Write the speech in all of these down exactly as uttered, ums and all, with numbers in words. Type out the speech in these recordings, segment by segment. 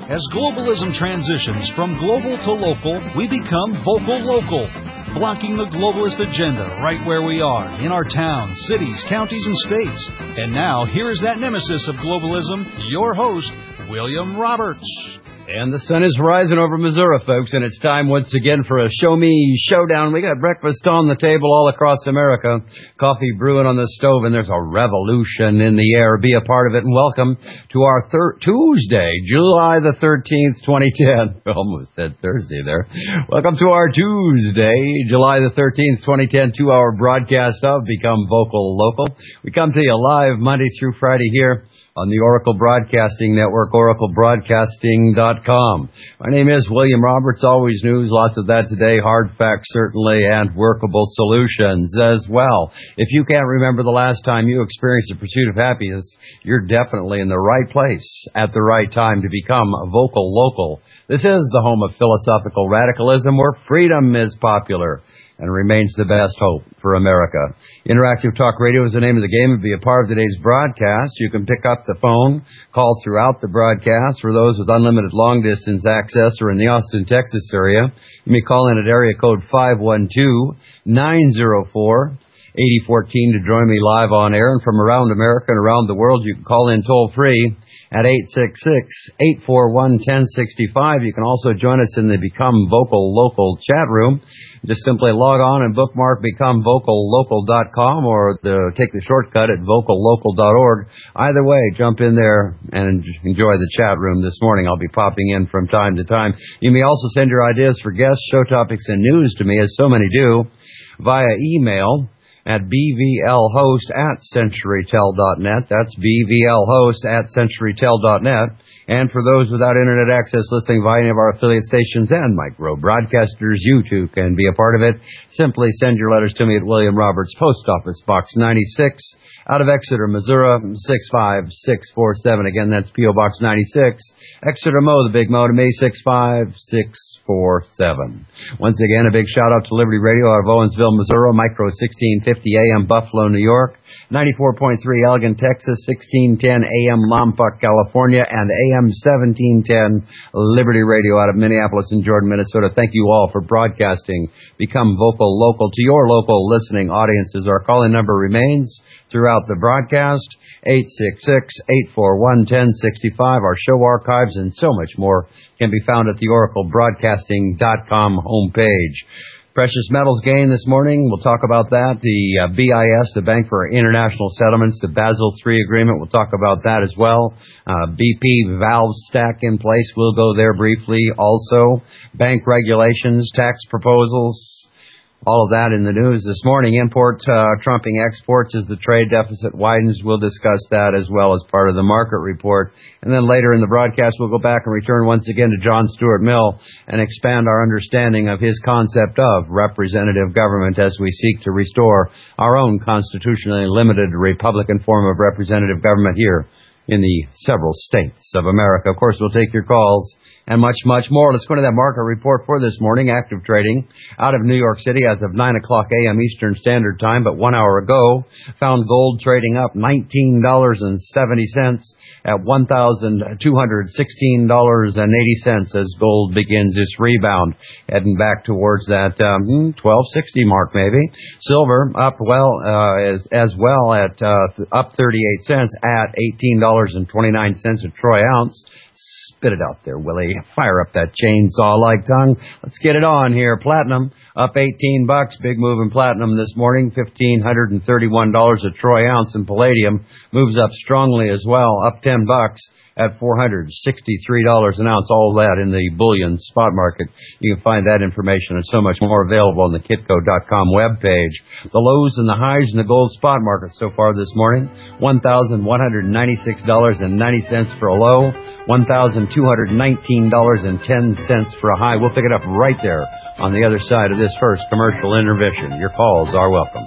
As globalism transitions from global to local, we become vocal local, blocking the globalist agenda right where we are, in our towns, cities, counties, and states. And now, here is that nemesis of globalism, your host, William Roberts. And the sun is rising over Missouri, folks, and it's time once again for a Show Me Showdown. We got breakfast on the table all across America, coffee brewing on the stove, and there's a revolution in the air. Be a part of it, and welcome to our thir- Tuesday, July the thirteenth, twenty ten. I almost said Thursday there. Welcome to our Tuesday, July the thirteenth, twenty ten, two-hour broadcast of Become Vocal Local. We come to you live Monday through Friday here on the Oracle Broadcasting Network, oracle broadcasting dot com. My name is William Roberts. Always news, lots of that today, hard facts certainly, and workable solutions as well. If you can't remember the last time you experienced the pursuit of happiness, you're definitely in the right place at the right time to become vocal local. This is the home of philosophical radicalism, where freedom is popular and remains the best hope for America. Interactive Talk Radio is the name of the game, and be a part of today's broadcast. You can pick up the phone, call throughout the broadcast. For those with unlimited long-distance access or in the Austin, Texas area, you may call in at area code five one two, nine zero four, eight zero one four to join me live on air. And from around America and around the world, you can call in toll-free at eight six six, eight four one, one zero six five. You can also join us in the Become Vocal Local chat room. Just simply log on and bookmark become vocal local dot com or the, take the shortcut at vocal local dot org. Either way, jump in there and enjoy the chat room this morning. I'll be popping in from time to time. You may also send your ideas for guests, show topics, and news to me, as so many do, via email at b v l host at century tel dot net. That's b v l host at century tel dot net. And for those without internet access listening via any of our affiliate stations and micro broadcasters, you too can be a part of it. Simply send your letters to me at William Roberts, Post Office Box ninety-six, out of Exeter, Missouri, six five six four seven. Again, that's P O. Box ninety-six, Exeter, Mo, the Big Mo, to me, six five six four seven. Once again, a big shout-out to Liberty Radio out of Owensville, Missouri, Micro sixteen fifty A M, Buffalo, New York, ninety-four point three Elgin, Texas, sixteen ten A M, Lompoc, California, and A M seventeen ten Liberty Radio out of Minneapolis and Jordan, Minnesota. Thank you all for broadcasting Become Vocal Local to your local listening audiences. Our call-in number remains throughout the broadcast, eight six six, eight four one, one zero six five. Our show archives and so much more can be found at the oracle broadcasting dot com homepage. Precious metals gain this morning. We'll talk about that. The uh, B I S, the Bank for International Settlements, the Basel three agreement. We'll talk about that as well. Uh, B P valve stack in place. We'll go there briefly. Also, bank regulations, tax proposals, all of that in the news this morning. Import uh, trumping exports as the trade deficit widens. We'll discuss that as well as part of the market report. And then later in the broadcast, we'll go back and return once again to John Stuart Mill and expand our understanding of his concept of representative government as we seek to restore our own constitutionally limited Republican form of representative government here in the several states of America. Of course, we'll take your calls and much, much more. Let's go to that market report for this morning. Active trading out of New York City as of nine o'clock A M Eastern Standard Time, but one hour ago, found gold trading up nineteen dollars and seventy cents at one thousand two hundred sixteen dollars and eighty cents as gold begins its rebound, heading back towards that um, twelve sixty mark maybe. Silver up well uh, as, as well at uh, up thirty-eight cents at eighteen dollars and twenty-nine cents a troy ounce. Spit it out there, Willie. Fire up that chainsaw-like tongue. Let's get it on here. Platinum up eighteen bucks. Big move in platinum this morning. one thousand five hundred thirty-one dollars a troy ounce. And palladium moves up strongly as well. Up ten bucks at four hundred sixty-three dollars an ounce. All that in the bullion spot market. You can find that information and so much more available on the kitco dot com webpage. The lows and the highs in the gold spot market so far this morning. one thousand one hundred ninety-six dollars and ninety cents for a low. one thousand two hundred nineteen dollars and ten cents for a high. We'll pick it up right there on the other side of this first commercial intermission. Your calls are welcome.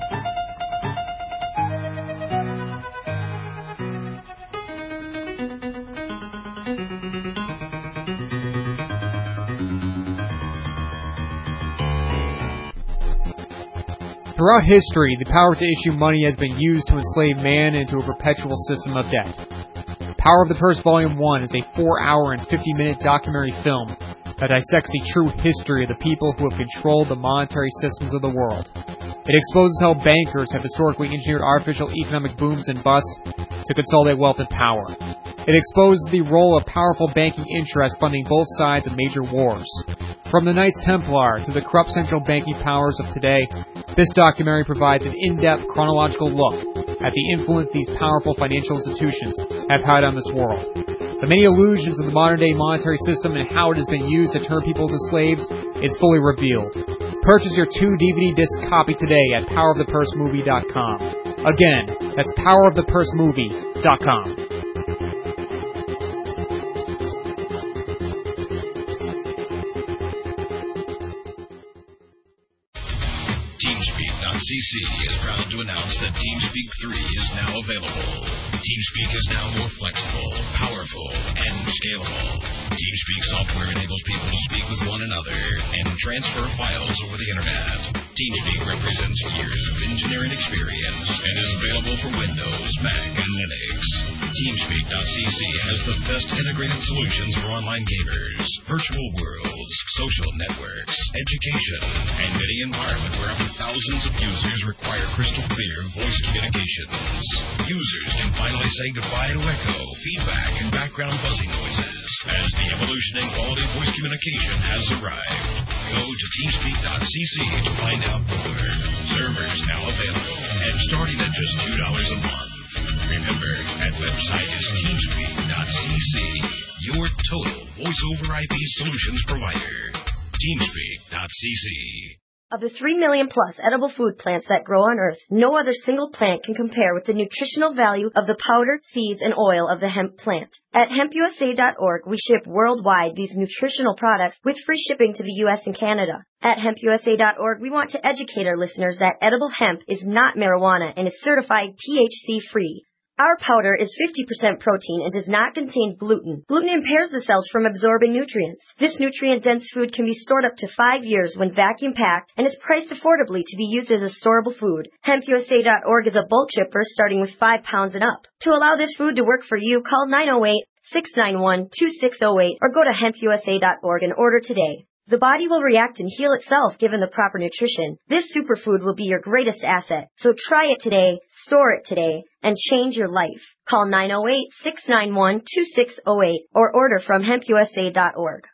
Throughout history, the power to issue money has been used to enslave man into a perpetual system of debt. Power of the Purse Volume one is a four hour and fifty minute documentary film that dissects the true history of the people who have controlled the monetary systems of the world. It exposes how bankers have historically engineered artificial economic booms and busts to consolidate wealth and power. It exposes the role of powerful banking interests funding both sides of major wars. From the Knights Templar to the corrupt central banking powers of today, this documentary provides an in-depth chronological look at the influence these powerful financial institutions have had on this world. The many illusions of the modern-day monetary system and how it has been used to turn people into slaves is fully revealed. Purchase your two D V D disc copy today at power of the purse movie dot com. Again, that's power of the purse movie dot com. TeamSpeak dot c c is proud to announce that TeamSpeak three is now available. TeamSpeak is now more flexible, powerful, and scalable. TeamSpeak software enables people to speak with one another and transfer files over the internet. TeamSpeak represents years of engineering experience and is available for Windows, Mac, and Linux. TeamSpeak dot c c has the best integrated solutions for online gamers, virtual worlds, social networks, education, and any environment where up to thousands of users require crystal clear voice communications. Users can finally say goodbye to echo, feedback, and background buzzing noises as the evolution in quality voice communication has arrived. Go to TeamSpeak dot c c to find out more. Servers now available and starting at just two dollars a month. Remember, that website is TeamSpeak dot c c, your total voice-over I P solutions provider. TeamSpeak dot c c. Of the three million plus edible food plants that grow on Earth, no other single plant can compare with the nutritional value of the powder, seeds, and oil of the hemp plant. At hemp u s a dot org, we ship worldwide these nutritional products with free shipping to the U S and Canada. At hemp u s a dot org, we want to educate our listeners that edible hemp is not marijuana and is certified T H C-free. Our powder is fifty percent protein and does not contain gluten. Gluten impairs the cells from absorbing nutrients. This nutrient-dense food can be stored up to five years when vacuum-packed and is priced affordably to be used as a storable food. hemp u s a dot org is a bulk shipper starting with five pounds and up. To allow this food to work for you, call nine oh eight, six nine one, two six oh eight or go to hemp u s a dot org and order today. The body will react and heal itself given the proper nutrition. This superfood will be your greatest asset. So try it today, store it today, and change your life. Call nine oh eight, six nine one, two six oh eight or order from hemp u s a dot org.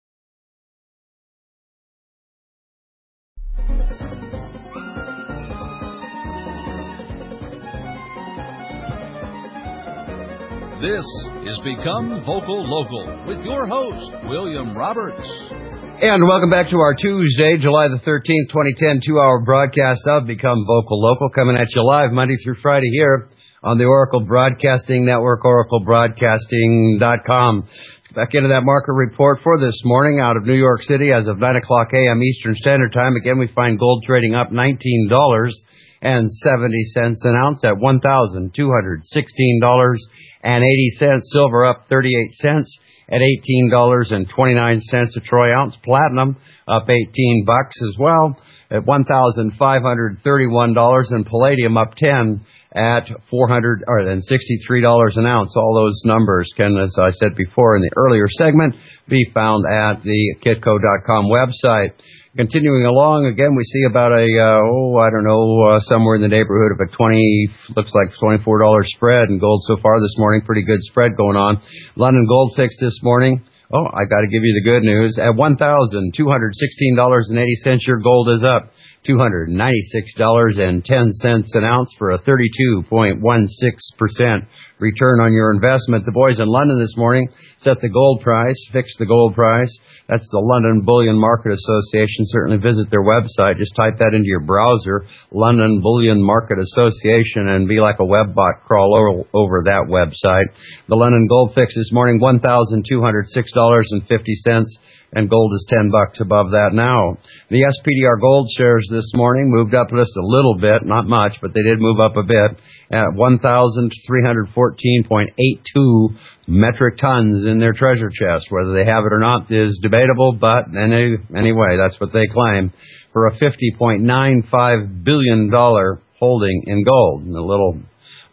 This is Become Vocal Local with your host, William Roberts. And welcome back to our Tuesday, July the thirteenth, twenty ten, two-hour broadcast of Become Vocal Local, coming at you live Monday through Friday here on the Oracle Broadcasting Network, oracle broadcasting dot com. Let's get back into that market report for this morning out of New York City as of nine o'clock a.m. Eastern Standard Time. Again, we find gold trading up nineteen dollars and seventy cents an ounce at one thousand two hundred sixteen dollars and eighty cents. Silver up thirty-eight cents at eighteen dollars and twenty-nine cents a troy ounce. Platinum up eighteen bucks as well at one thousand five hundred thirty-one dollars, and palladium up ten at four hundred sixty-three dollars an ounce. All those numbers can, as I said before in the earlier segment, be found at the kitco dot com website. Continuing along, again, we see about a, uh, oh, I don't know, uh, somewhere in the neighborhood of a twenty, looks like twenty-four dollars spread in gold so far this morning. Pretty good spread going on. London Gold Fix this morning. Oh, I got to give you the good news. At one thousand two hundred sixteen dollars and eighty cents, your gold is up two hundred ninety-six dollars and ten cents an ounce for a thirty-two point one six percent return on your investment. The boys in London this morning set the gold price, fixed the gold price. That's the London Bullion Market Association. Certainly visit their website. Just type that into your browser, London Bullion Market Association, and be like a web bot, crawl over, over that website. The London Gold Fix this morning, one thousand two hundred six dollars and fifty cents, and gold is ten bucks above that now. The S P D R Gold shares this morning moved up just a little bit, not much, but they did move up a bit at one thousand three hundred fourteen point eight two metric tons in their treasure chest. Whether they have it or not is debatable, but any, anyway, that's what they claim for a fifty point nine five billion dollars holding in gold. And a little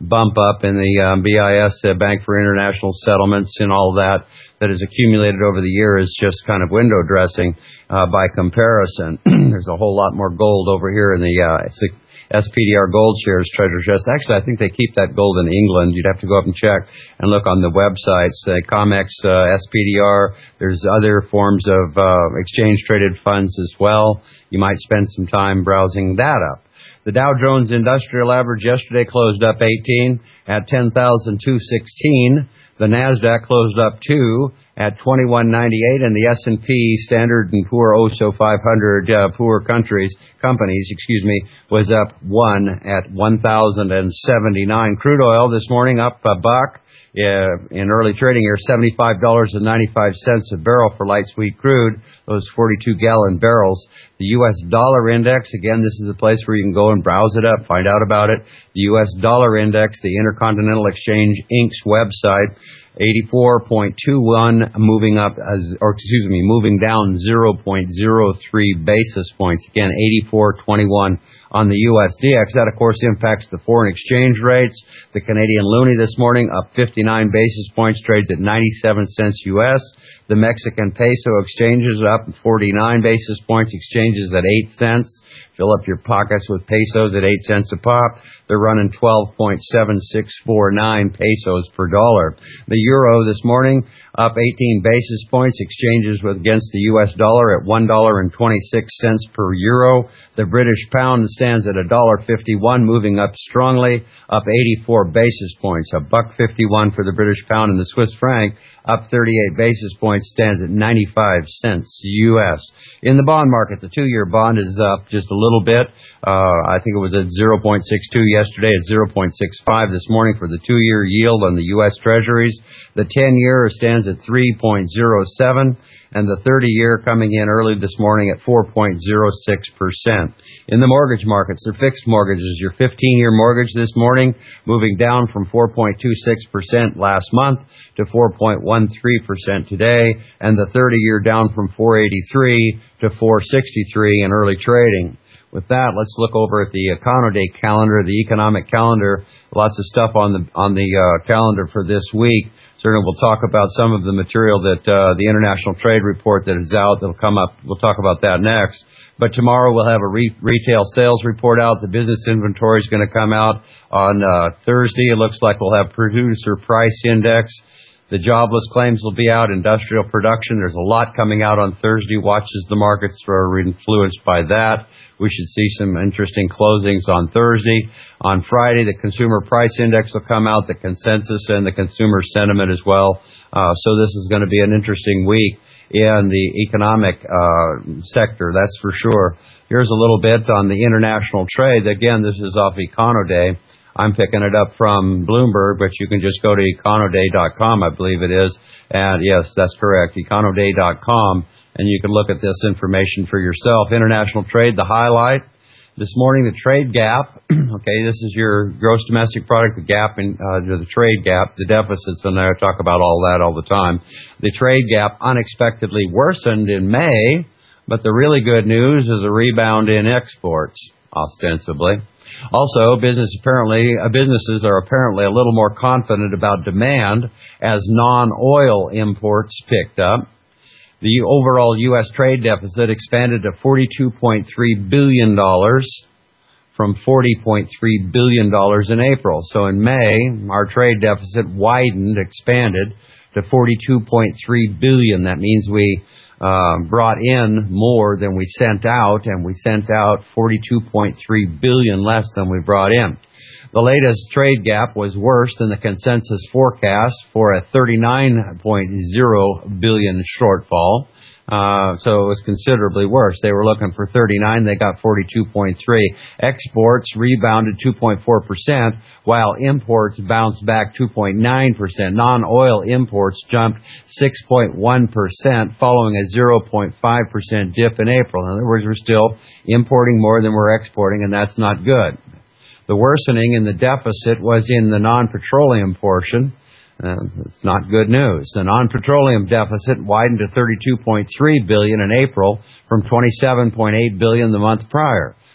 bump up in the um, B I S, uh, Bank for International Settlements, and all that that has accumulated over the year is just kind of window dressing uh, by comparison. There's a whole lot more gold over here in the uh, S P D R Gold Shares Treasury Chest. Actually, I think they keep that gold in England. You'd have to go up and check and look on the websites. Uh, COMEX, uh, S P D R. There's other forms of uh, exchange-traded funds as well. You might spend some time browsing that up. The Dow Jones Industrial Average yesterday closed up eighteen at ten thousand two hundred sixteen. The NASDAQ closed up two at twenty-one ninety-eight, and the S and P Standard and Poor O S O five hundred uh, poor countries companies, excuse me, was up one at one thousand seventy-nine. Crude oil this morning up a buck. Uh, in early trading here, seventy-five dollars and ninety-five cents a barrel for light sweet crude, those forty-two gallon barrels. The U S dollar index, again, this is a place where you can go and browse it up, find out about it. The U S dollar index, the Intercontinental Exchange Incorporated's website, eighty-four point two one, moving up, as, or excuse me, moving down zero point zero three basis points. Again, eighty-four twenty-one on the U S D X. That, of course, impacts the foreign exchange rates. The Canadian loonie this morning up fifty-nine basis points, trades at ninety-seven cents U S. The Mexican peso exchanges up forty-nine basis points, exchanges at eight cents. Fill up your pockets with pesos at eight cents a pop. They're running twelve point seven six four nine pesos per dollar. The euro this morning up eighteen basis points, exchanges with against the U S dollar at one dollar and twenty-six cents per euro. The British pound stands at one dollar fifty-one, moving up strongly, up eighty-four basis points. A buck fifty-one for the British pound, and the Swiss franc up thirty-eight basis points, stands at ninety-five cents U S. In the bond market, the two-year bond is up just a little bit. Uh, I think it was at zero point six two yesterday, at zero point six five this morning for the two-year yield on the U S Treasuries. The ten-year stands at three point zero seven, and the thirty-year coming in early this morning at four point zero six percent. In the mortgage markets, the fixed mortgages, your fifteen-year mortgage this morning moving down from four point two six percent last month to four point one three percent today, and the thirty-year down from four eighty-three to four sixty-three in early trading. With that, let's look over at the Econoday calendar, the economic calendar. Lots of stuff on the on the uh, calendar for this week. Certainly, we'll talk about some of the material that uh, the International Trade Report that is out. That'll come up. We'll talk about that next. But tomorrow we'll have a re- retail sales report out. The business inventory is going to come out on uh, Thursday. It looks like we'll have producer price index. The jobless claims will be out. Industrial production. There's a lot coming out on Thursday. Watch as the markets are influenced by that. We should see some interesting closings on Thursday. On Friday, the consumer price index will come out, the consensus and the consumer sentiment as well. Uh, so this is going to be an interesting week in the economic uh, sector, that's for sure. Here's a little bit on the international trade. Again, this is off Econoday. I'm picking it up from Bloomberg, but you can just go to econoday dot com, I believe it is. And yes, that's correct, econoday dot com. And you can look at this information for yourself. International trade, the highlight. This morning, the trade gap. Okay, this is your gross domestic product, the gap, in uh, the trade gap, the deficits in there. I talk about all that all the time. The trade gap unexpectedly worsened in May, but the really good news is a rebound in exports, ostensibly. Also, business apparently, uh, businesses are apparently a little more confident about demand as non-oil imports picked up. The overall U S trade deficit expanded to forty-two point three billion dollars from forty point three billion dollars in April. So in May, our trade deficit widened, expanded to forty-two point three billion dollars. That means we uh, brought in more than we sent out, and we sent out forty-two point three billion dollars less than we brought in. The latest trade gap was worse than the consensus forecast for a thirty-nine point zero billion dollars shortfall. Uh, so it was considerably worse. They were looking for thirty-nine, they got forty-two point three. Exports rebounded two point four percent, while imports bounced back two point nine percent. Non-oil imports jumped six point one percent, following a zero point five percent dip in April. In other words, we're still importing more than we're exporting, and that's not good. The worsening in the deficit was in the non-petroleum portion. Uh, it's not good news. The non-petroleum deficit widened to thirty-two point three billion dollars in April from twenty-seven point eight billion dollars the month prior.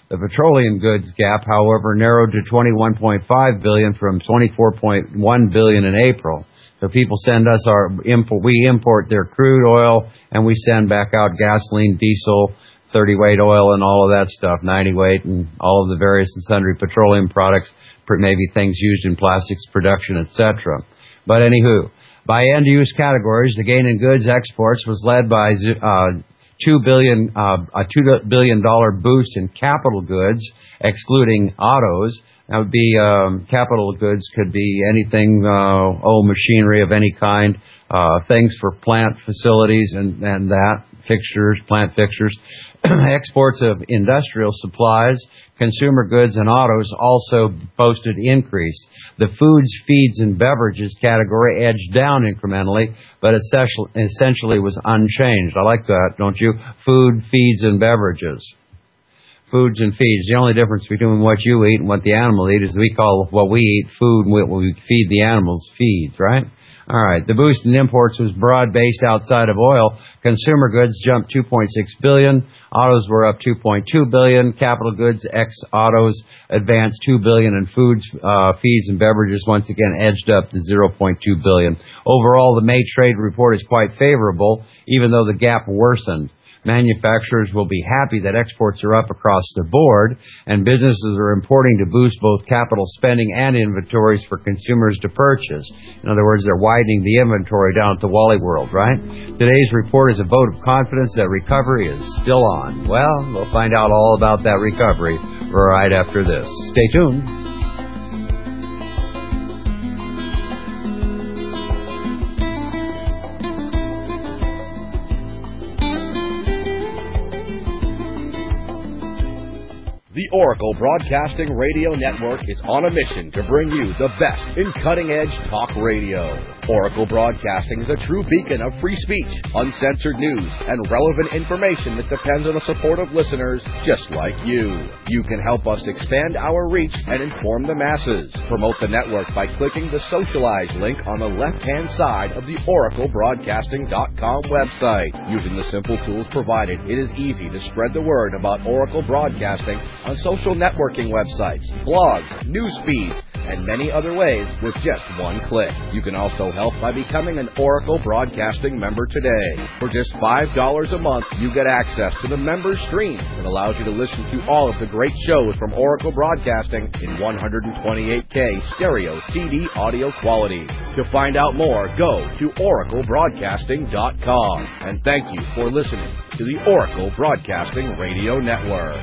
The petroleum goods gap, however, narrowed to twenty-one point five billion dollars from twenty-four point one billion dollars in April. So people send us our import, we import their crude oil, and we send back out gasoline, diesel, thirty weight oil, and all of that stuff, ninety weight, and all of the various and sundry petroleum products, maybe things used in plastics production, et cetera. But anywho, by end-use categories, the gain in goods exports was led by uh, two billion uh, a two billion dollar boost in capital goods, excluding autos. That would be um, capital goods could be anything, uh, oh, machinery of any kind, uh, things for plant facilities and and that fixtures, plant fixtures. Exports of industrial supplies, consumer goods, and autos also posted increase. The foods, feeds, and beverages category edged down incrementally, but essentially was unchanged. I like that, don't you? Food, feeds, and beverages. Foods and feeds. The only difference between what you eat and what the animal eat is we call what we eat food and what we feed the animals feeds, right? All right. The boost in imports was broad-based outside of oil. Consumer goods jumped two point six billion dollars. Autos were up two point two billion dollars. Capital goods, ex-autos, advanced two billion dollars. And foods, uh, feeds, and beverages once again edged up to zero point two billion dollars. Overall, the May trade report is quite favorable, even though the gap worsened. Manufacturers will be happy that exports are up across the board, and businesses are importing to boost both capital spending and inventories for consumers to purchase. In other words, they're widening the inventory down at the Wally World, right? Today's report is a vote of confidence that recovery is still on. Well, we'll find out all about that recovery right after this. Stay tuned. The Oracle Broadcasting Radio Network is on a mission to bring you the best in cutting-edge talk radio. Oracle Broadcasting is a true beacon of free speech, uncensored news, and relevant information that depends on the support of listeners just like you. You can help us expand our reach and inform the masses. Promote the network by clicking the Socialize link on the left-hand side of the oracle broadcasting dot com website. Using the simple tools provided, it is easy to spread the word about Oracle Broadcasting on social networking websites, blogs, news feeds, and many other ways with just one click. You can also help by becoming an Oracle Broadcasting member today. For just five dollars a month, you get access to the member stream that allows you to listen to all of the great shows from Oracle Broadcasting in one twenty-eight K stereo C D audio quality. To find out more, go to oracle broadcasting dot com. And thank you for listening to the Oracle Broadcasting Radio Network.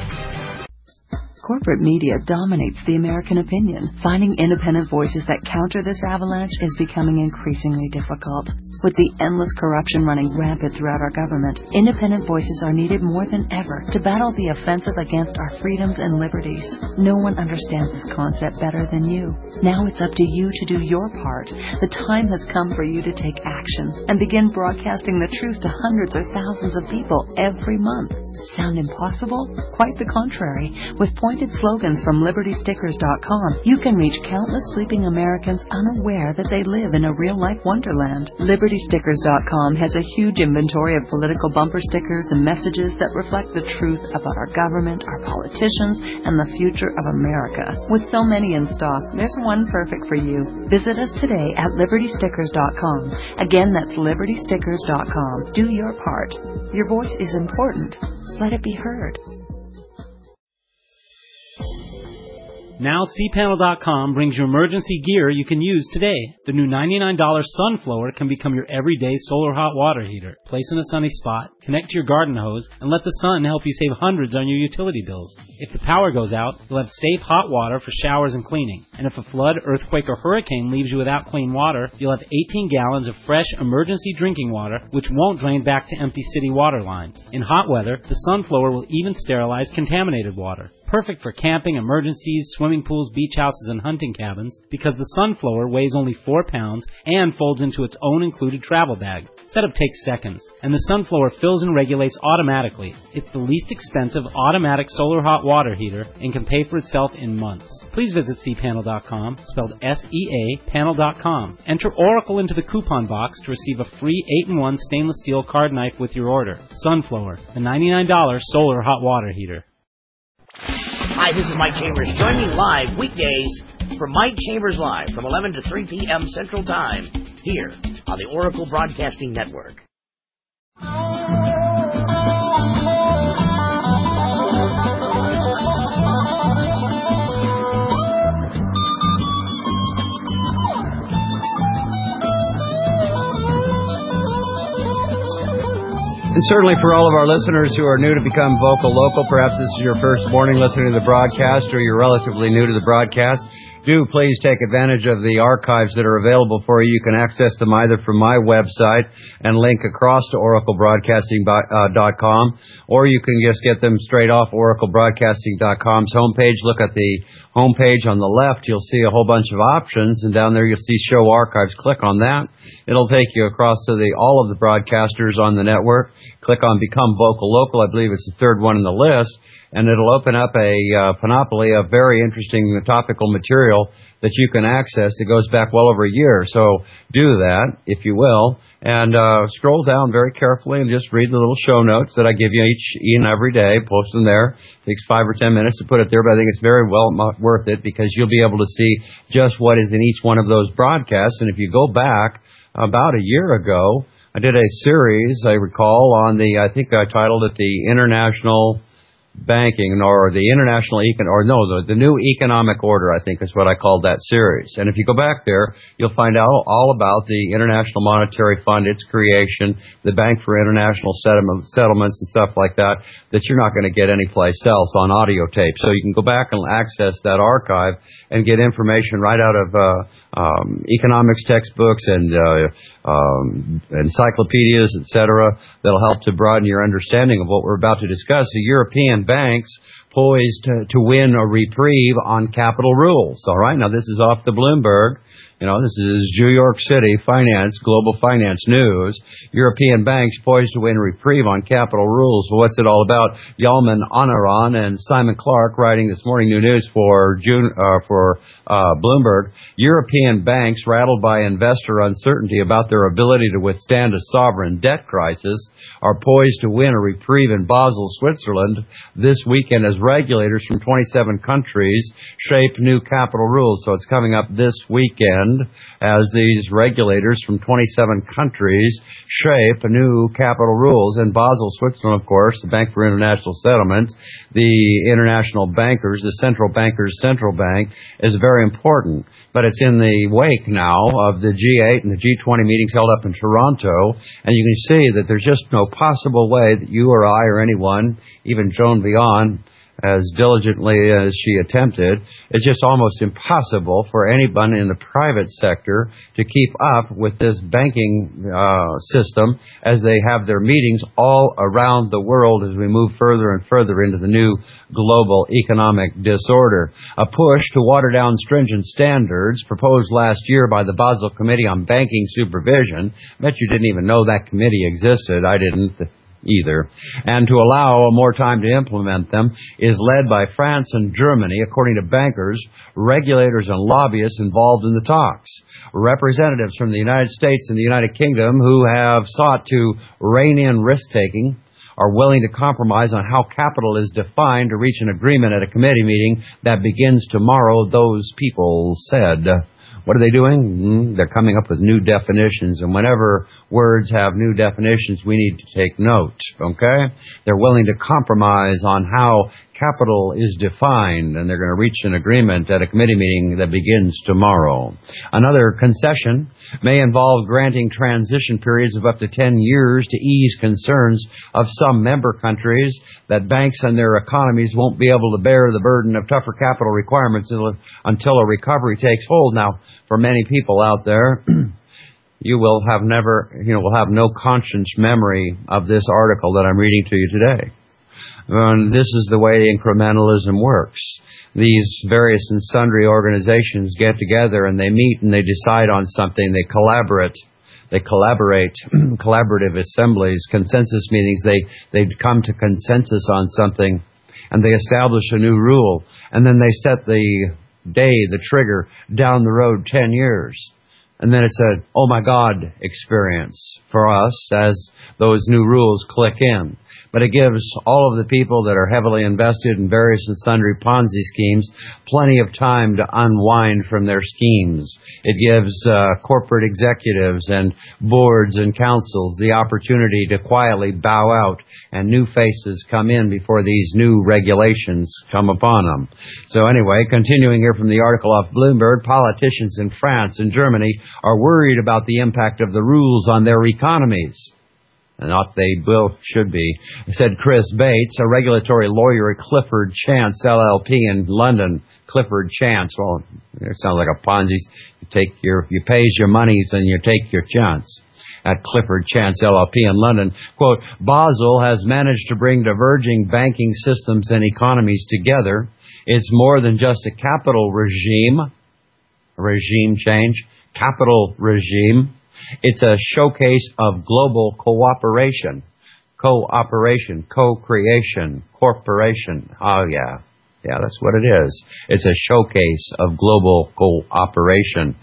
Corporate media dominates the American opinion. Finding independent voices that counter this avalanche is becoming increasingly difficult. With the endless corruption running rampant throughout our government, independent voices are needed more than ever to battle the offensive against our freedoms and liberties. No one understands this concept better than you. Now it's up to you to do your part. The time has come for you to take action and begin broadcasting the truth to hundreds or thousands of people every month. Sound impossible? Quite the contrary. With pointed slogans from liberty stickers dot com, you can reach countless sleeping Americans unaware that they live in a real-life wonderland. liberty stickers dot com has a huge inventory of political bumper stickers and messages that reflect the truth about our government, our politicians, and the future of America. With so many in stock, there's one perfect for you. Visit us today at liberty stickers dot com. Again, that's liberty stickers dot com. Do your part. Your voice is important. Let it be heard. Now C panel dot com brings you emergency gear you can use today. The new ninety-nine dollars Sunflower can become your everyday solar hot water heater. Place in a sunny spot, connect to your garden hose, and let the sun help you save hundreds on your utility bills. If the power goes out, you'll have safe hot water for showers and cleaning. And if a flood, earthquake, or hurricane leaves you without clean water, you'll have eighteen gallons of fresh emergency drinking water, which won't drain back to empty city water lines. In hot weather, the Sunflower will even sterilize contaminated water. Perfect for camping, emergencies, swimming pools, beach houses, and hunting cabins because the Sunflower weighs only four pounds and folds into its own included travel bag. Setup takes seconds, and the Sunflower fills and regulates automatically. It's the least expensive automatic solar hot water heater and can pay for itself in months. Please visit C panel dot com, spelled S E A, panel dot com. Enter Oracle into the coupon box to receive a free eight in one stainless steel card knife with your order. Sunflower, the ninety-nine dollars solar hot water heater. Hi, this is Mike Chambers. Join me live weekdays for Mike Chambers Live from eleven to three p.m. Central Time here on the Oracle Broadcasting Network. And certainly for all of our listeners who are new to become Vocal Local, perhaps this is your first morning listening to the broadcast or you're relatively new to the broadcast, do please take advantage of the archives that are available for you. You can access them either from my website and link across to oracle broadcasting dot com, or you can just get them straight off oracle broadcasting dot com's homepage. Look at the homepage on the left. You'll see a whole bunch of options, and down there you'll see Show Archives. Click on that. It'll take you across to the all of the broadcasters on the network. Click on Become Vocal Local. I believe it's the third one in the list. And it'll open up a uh, panoply of very interesting topical material that you can access. It goes back well over a year. So do that, if you will. And uh, scroll down very carefully and just read the little show notes that I give you each and every day. Post them there. It takes five or ten minutes to put it there, but I think it's very well worth it because you'll be able to see just what is in each one of those broadcasts. And if you go back about a year ago, I did a series, I recall, on the, I think I titled it the International Banking, or the International Econ, or no, the, the New Economic Order, I think is what I called that series. And if you go back there, you'll find out all about the International Monetary Fund, its creation, the Bank for International Settlement, Settlements and stuff like that, that you're not going to get anyplace else on audio tape. So you can go back and access that archive and get information right out of uh, um, economics textbooks and uh, um, encyclopedias, et cetera, that'll help to broaden your understanding of what we're about to discuss. The European banks poised to, to win a reprieve on capital rules. All right, now this is off the Bloomberg. You know, this is New York City finance, global finance news. European banks poised to win a reprieve on capital rules. Well, what's it all about? Yalman Anaran and Simon Clark writing this morning new news for June uh, for uh, Bloomberg. European banks, rattled by investor uncertainty about their ability to withstand a sovereign debt crisis, are poised to win a reprieve in Basel, Switzerland this weekend as regulators from twenty-seven countries shape new capital rules. So it's coming up this weekend as these regulators from twenty-seven countries shape new capital rules. In Basel, Switzerland, of course, the Bank for International Settlements, the international bankers, the central bankers' central bank, is very important. But it's in the wake now of the G eight and the G twenty meetings held up in Toronto, and you can see that there's just no possible way that you or I or anyone, even Joan Beyond, as diligently as she attempted, it's just almost impossible for anyone in the private sector to keep up with this banking uh, system as they have their meetings all around the world as we move further and further into the new global economic disorder. A push to water down stringent standards proposed last year by the Basel Committee on Banking Supervision. I bet you didn't even know that committee existed. I didn't either. And to allow more time to implement them is led by France and Germany, according to bankers, regulators, and lobbyists involved in the talks. Representatives from the United States and the United Kingdom who have sought to rein in risk-taking are willing to compromise on how capital is defined to reach an agreement at a committee meeting that begins tomorrow, those people said. What are they doing? Mm, they're coming up with new definitions, and whenever words have new definitions, we need to take note, okay? They're willing to compromise on how capital is defined, and they're going to reach an agreement at a committee meeting that begins tomorrow. Another concession may involve granting transition periods of up to ten years to ease concerns of some member countries that banks and their economies won't be able to bear the burden of tougher capital requirements until a recovery takes hold. Now, for many people out there, you will have never, you know, will have no conscious memory of this article that I'm reading to you today. And this is the way incrementalism works. These various and sundry organizations get together and they meet and they decide on something. They collaborate. They collaborate, collaborative assemblies, consensus meetings. They, they come to consensus on something and they establish a new rule. And then they set the day, the trigger, down the road ten years. And then it's a, oh my God, experience for us as those new rules click in. but it gives all of the people that are heavily invested in various and sundry Ponzi schemes plenty of time to unwind from their schemes. It gives uh, corporate executives and boards and councils the opportunity to quietly bow out and new faces come in before these new regulations come upon them. So anyway, continuing here from the article off Bloomberg, politicians in France and Germany are worried about the impact of the rules on their economies. Not they both should be, said Chris Bates, a regulatory lawyer at Clifford Chance L L P in London. Clifford Chance, well, it sounds like a Ponzi. You take your, you pays your monies and you take your chance. At Clifford Chance L L P in London, quote, Basel has managed to bring diverging banking systems and economies together. It's more than just a capital regime, regime change, capital regime. It's a showcase of global cooperation, cooperation, co-creation, corporation. Oh, yeah. Yeah, that's what it is. It's a showcase of global cooperation.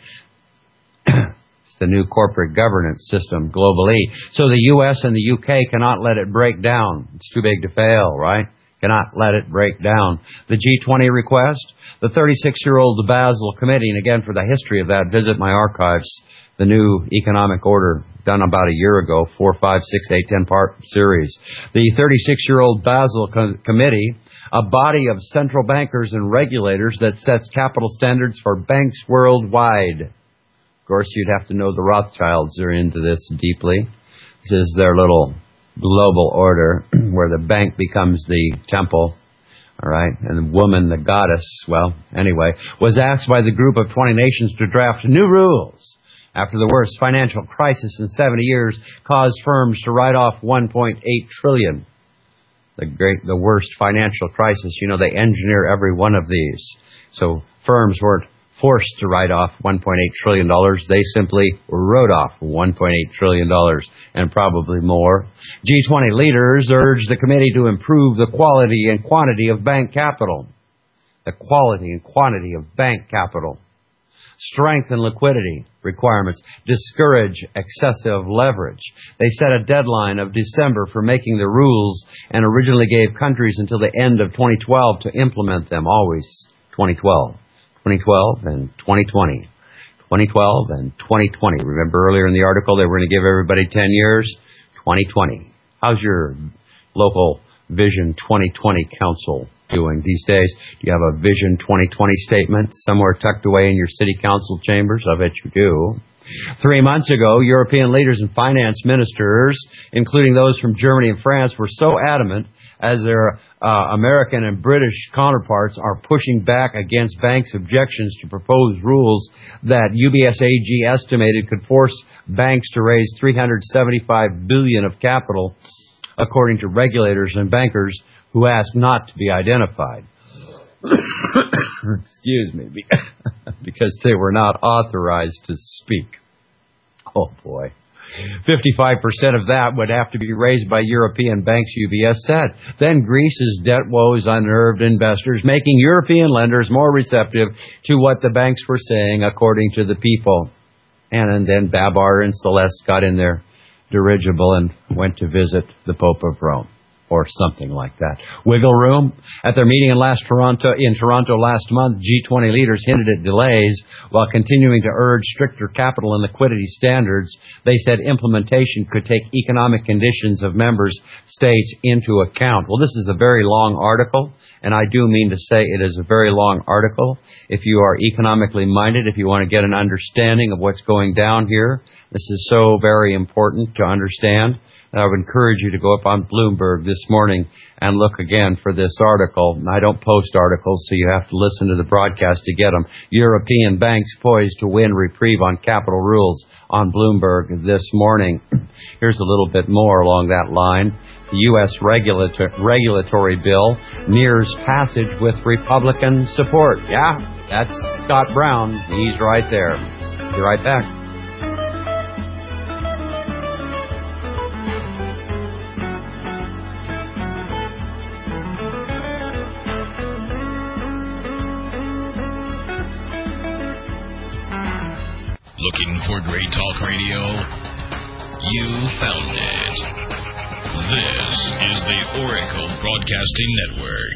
It's the new corporate governance system globally. So the U S and the U K cannot let it break down. It's too big to fail, right? Cannot let it break down. The G twenty request, the thirty-six-year-old Basel Committee, and again, for the history of that, visit my archives. The new economic order done about a year ago, four, five, six, eight, ten part series. The thirty-six-year-old Basel Co- Committee, a body of central bankers and regulators that sets capital standards for banks worldwide. Of course, you'd have to know the Rothschilds are into this deeply. This is their little global order where the bank becomes the temple. All right, and the woman, the goddess, well, anyway, was asked by the group of twenty nations to draft new rules after the worst financial crisis in seventy years caused firms to write off one point eight trillion dollars. The great, the worst financial crisis. You know, they engineer every one of these. So firms weren't forced to write off one point eight trillion dollars. They simply wrote off one point eight trillion dollars and probably more. G twenty leaders urged the committee to improve the quality and quantity of bank capital. The quality and quantity of bank capital. Strengthen liquidity requirements. Discourage excessive leverage. They set a deadline of December for making the rules and originally gave countries until the end of twenty twelve to implement them. Always twenty twelve. twenty twelve and twenty twenty. twenty twelve and twenty twenty. Remember earlier in the article they were going to give everybody ten years? twenty twenty. How's your local Vision twenty twenty Council doing these days? Do you have a Vision twenty twenty statement somewhere tucked away in your city council chambers? I bet you do. Three months ago, European leaders and finance ministers, including those from Germany and France, were so adamant as their uh, American and British counterparts are pushing back against banks' objections to proposed rules that U B S A G estimated could force banks to raise three hundred seventy-five billion dollars of capital, according to regulators and bankers who asked not to be identified. Excuse me, because they were not authorized to speak. Oh, boy. fifty-five percent of that would have to be raised by European banks, U B S said. Then Greece's debt woes unnerved investors, making European lenders more receptive to what the banks were saying, according to the people. And, and then Babar and Celeste got in their dirigible and went to visit the Pope of Rome, or something like that. Wiggle room? At their meeting in, last Toronto, in Toronto last month, G twenty leaders hinted at delays while continuing to urge stricter capital and liquidity standards. They said implementation could take economic conditions of members' states into account. Well, this is a very long article, and I do mean to say it is a very long article. If you are economically minded, if you want to get an understanding of what's going down here, this is so very important to understand. I would encourage you to go up on Bloomberg this morning and look again for this article. I don't post articles, so you have to listen to the broadcast to get them. European banks poised to win reprieve on capital rules on Bloomberg this morning. Here's a little bit more along that line. The U S regulator- regulatory bill nears passage with Republican support. Yeah, that's Scott Brown. He's right there. Be right back. Looking for great talk radio? You found it. This is the Oracle Broadcasting Network.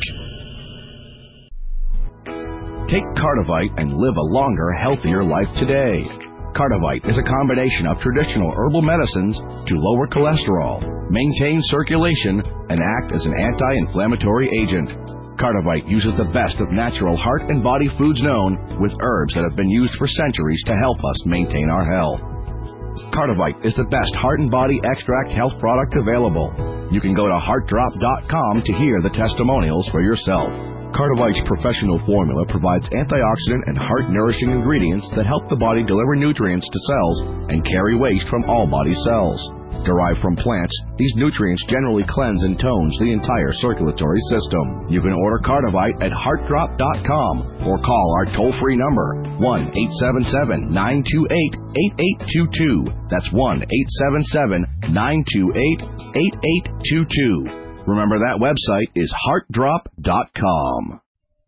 Take Cardivite and live a longer, healthier life today. Cardivite is a combination of traditional herbal medicines to lower cholesterol, maintain circulation, and act as an anti-inflammatory agent. Cardivite uses the best of natural heart and body foods known, with herbs that have been used for centuries to help us maintain our health. Cardivite is the best heart and body extract health product available. You can go to heart drop dot com to hear the testimonials for yourself. Cardivite's professional formula provides antioxidant and heart-nourishing ingredients that help the body deliver nutrients to cells and carry waste from all body cells. Derived from plants, these nutrients generally cleanse and tones the entire circulatory system. You can order Cardivite at heart drop dot com or call our toll-free number, one eight seven seven, nine two eight, eight eight two two. That's one eight seven seven, nine two eight, eight eight two two. Remember, that website is heart drop dot com.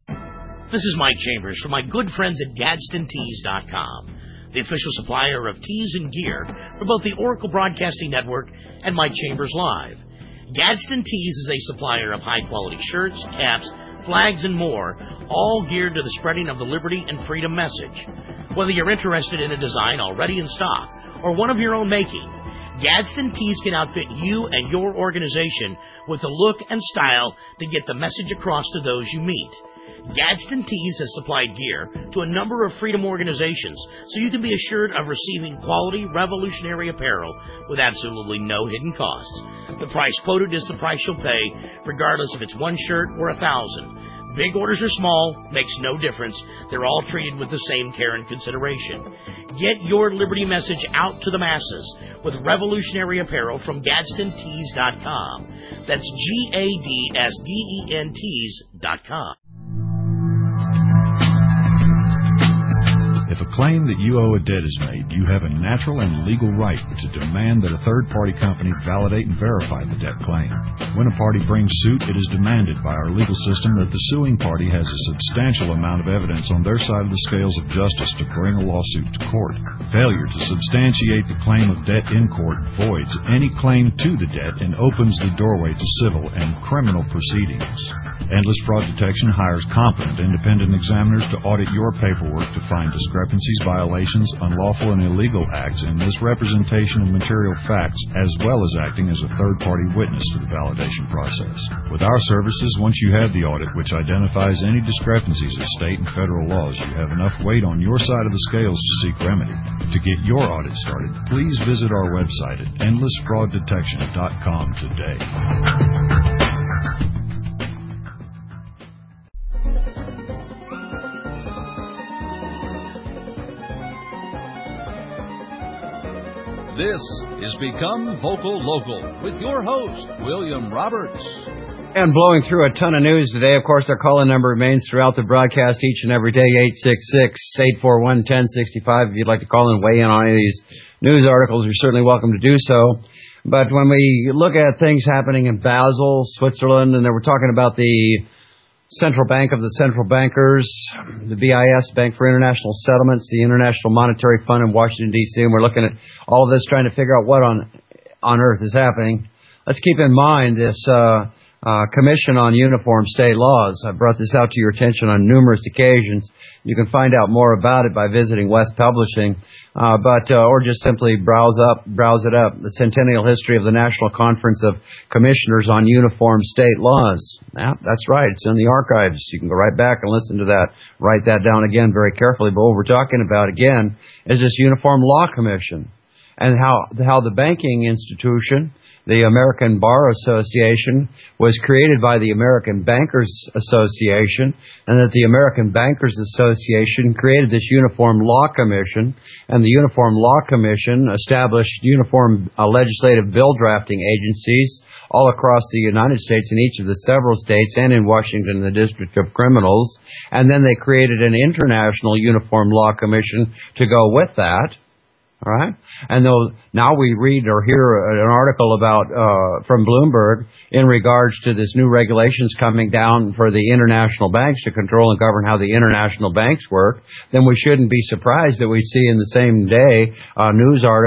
This is Mike Chambers from my good friends at Gadsden Tees dot com, the official supplier of tees and gear for both the Oracle Broadcasting Network and Mike Chambers Live. Gadsden Tees is a supplier of high-quality shirts, caps, flags, and more, all geared to the spreading of the liberty and freedom message. Whether you're interested in a design already in stock or one of your own making, Gadsden Tees can outfit you and your organization with the look and style to get the message across to those you meet. Gadsden Tees has supplied gear to a number of freedom organizations, so you can be assured of receiving quality, revolutionary apparel with absolutely no hidden costs. The price quoted is the price you'll pay, regardless if it's one shirt or a thousand. Big orders or small, makes no difference. They're all treated with the same care and consideration. Get your liberty message out to the masses with revolutionary apparel from Gadsden Tees dot com. That's G A D S D E N Tees dot com. If a claim that you owe a debt is made, you have a natural and legal right to demand that a third-party company validate and verify the debt claim. When a party brings suit, it is demanded by our legal system that the suing party has a substantial amount of evidence on their side of the scales of justice to bring a lawsuit to court. Failure to substantiate the claim of debt in court voids any claim to the debt and opens the doorway to civil and criminal proceedings. Endless Fraud Detection hires competent independent examiners to audit your paperwork to find discrepancies, violations, unlawful and illegal acts, and misrepresentation of material facts, as well as acting as a third-party witness to the validation process. With our services, once you have the audit, which identifies any discrepancies of state and federal laws, you have enough weight on your side of the scales to seek remedy. To get your audit started, please visit our website at endless fraud detection dot com today. This is Become Vocal Local with your host, William Roberts. And blowing through a ton of news today. Of course, our call-in number remains throughout the broadcast each and every day, eight six six, eight four one, one zero six five. If you'd like to call and weigh in on any of these news articles, you're certainly welcome to do so. But when we look at things happening in Basel, Switzerland, and then we're talking about the Central Bank of the Central Bankers, the B I S, Bank for International Settlements, the International Monetary Fund in Washington, D C, and we're looking at all of this trying to figure out what on on earth is happening. Let's keep in mind this uh, uh, Commission on Uniform State Laws. I brought this out to your attention on numerous occasions. You can find out more about it by visiting West Publishing, uh, but uh, or just simply browse up, browse it up. The Centennial History of the National Conference of Commissioners on Uniform State Laws. Yeah, that's right. It's in the archives. You can go right back and listen to that. Write that down again very carefully. But what we're talking about again is this Uniform Law Commission and how how the banking institution, the American Bar Association, was created by the American Bankers Association, and that the American Bankers Association created this Uniform Law Commission, and the Uniform Law Commission established uniform uh, legislative bill drafting agencies all across the United States, in each of the several states, and in Washington, the District of Criminals. And then they created an International Uniform Law Commission to go with that. All right, and though now we read or hear an article about uh, from Bloomberg in regards to this new regulations coming down for the international banks to control and govern how the international banks work, then we shouldn't be surprised that we see in the same day a news article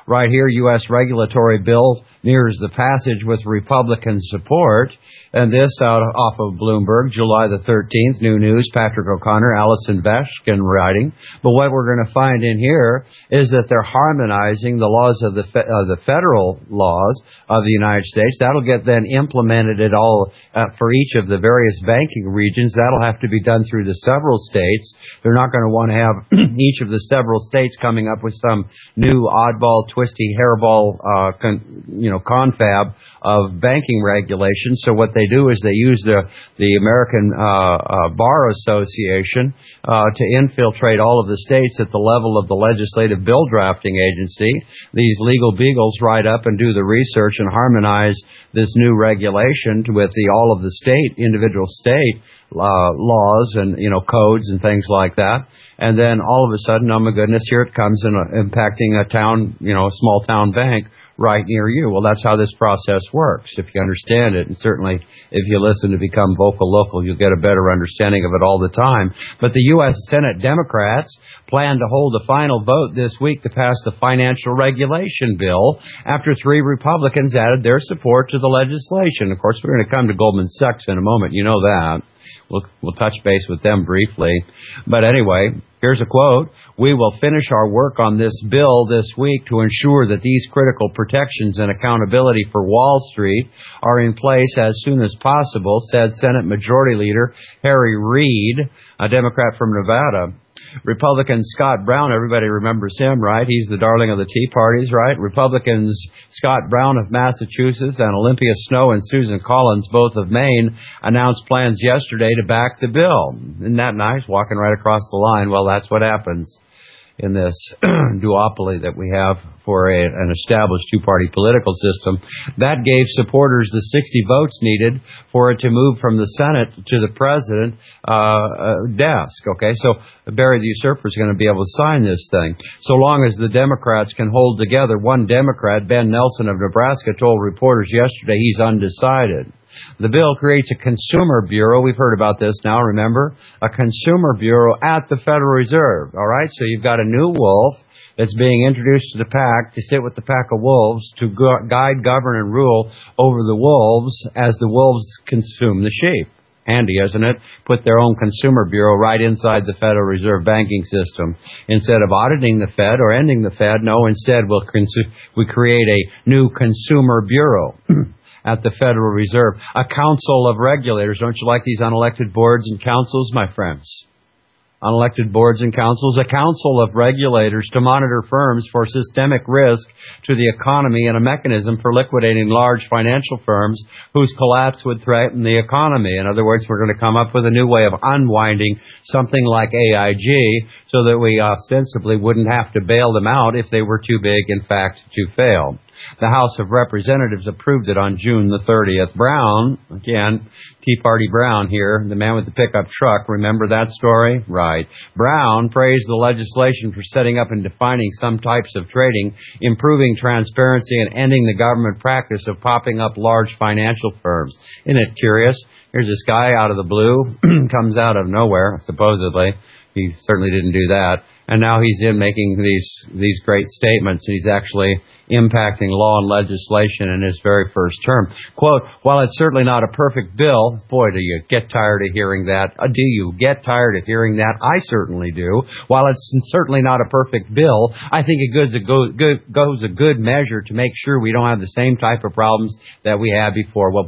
right here, U S regulatory bill nears the passage with Republican support. And this out off of Bloomberg, July the thirteenth, New News, Patrick O'Connor, Allison Veshkin writing. But what we're going to find in here is that they're harmonizing the laws of the fe- uh, the federal laws of the United States. That'll get then implemented at all uh, for each of the various banking regions. That'll have to be done through the several states. They're not going to want to have each of the several states coming up with some new oddball, twisty, hairball, uh, con- you know, confab of banking regulations. So what they do is they use the the American uh, uh, Bar Association uh, to infiltrate all of the states at the level of the legislative bill drafting agency. These legal beagles write up and do the research and harmonize this new regulation with the all of the state, individual state uh, laws and you know codes and things like that. And then all of a sudden, oh my goodness, here it comes in uh, impacting a town, you know, a small town bank right near you. Well, that's how this process works, if you understand it. And certainly, if you listen to Become Vocal Local, you'll get a better understanding of it all the time. But the U S Senate Democrats plan to hold a final vote this week to pass the financial regulation bill after three Republicans added their support to the legislation. Of course, we're going to come to Goldman Sachs in a moment. You know that. We'll, we'll touch base with them briefly. But anyway, here's a quote. "We will finish our work on this bill this week to ensure that these critical protections and accountability for Wall Street are in place as soon as possible," said Senate Majority Leader Harry Reid, a Democrat from Nevada. Republican Scott Brown, everybody remembers him, right? He's the darling of the Tea Parties, right? Republicans Scott Brown of Massachusetts and Olympia Snowe and Susan Collins, both of Maine, announced plans yesterday to back the bill. Isn't that nice? Walking right across the line. Well, that's what happens in this duopoly that we have for a, an established two-party political system. That gave supporters the sixty votes needed for it to move from the Senate to the President uh, uh, desk. Okay, so Barry the Usurper is going to be able to sign this thing. So long as the Democrats can hold together. One Democrat, Ben Nelson of Nebraska, told reporters yesterday he's undecided. The bill creates a consumer bureau. We've heard about this now, remember? A consumer bureau at the Federal Reserve. All right, so you've got a new wolf that's being introduced to the pack to sit with the pack of wolves to gu- guide, govern, and rule over the wolves as the wolves consume the sheep. Handy, isn't it? Put their own consumer bureau right inside the Federal Reserve banking system. Instead of auditing the Fed or ending the Fed, no, instead we'll consu- we create a new consumer bureau at the Federal Reserve. A council of regulators. Don't you like these unelected boards and councils, my friends? Unelected boards and councils. A council of regulators to monitor firms for systemic risk to the economy and a mechanism for liquidating large financial firms whose collapse would threaten the economy. In other words, we're going to come up with a new way of unwinding something like A I G so that we ostensibly wouldn't have to bail them out if they were too big, in fact, to fail. The House of Representatives approved it on June the thirtieth. Brown, again, Tea Party Brown here, the man with the pickup truck. Remember that story? Right. Brown praised the legislation for setting up and defining some types of trading, improving transparency, and ending the government practice of popping up large financial firms. Isn't it curious? Here's this guy out of the blue, comes out of nowhere, supposedly. He certainly didn't do that. And now he's in making these these great statements, and he's actually impacting law and legislation in his very first term. Quote, "While it's certainly not a perfect bill," boy, do you get tired of hearing that. Uh, do you get tired of hearing that? I certainly do. "While it's certainly not a perfect bill, I think it goes a, go, good, goes a good measure to make sure we don't have the same type of problems that we had before." Well,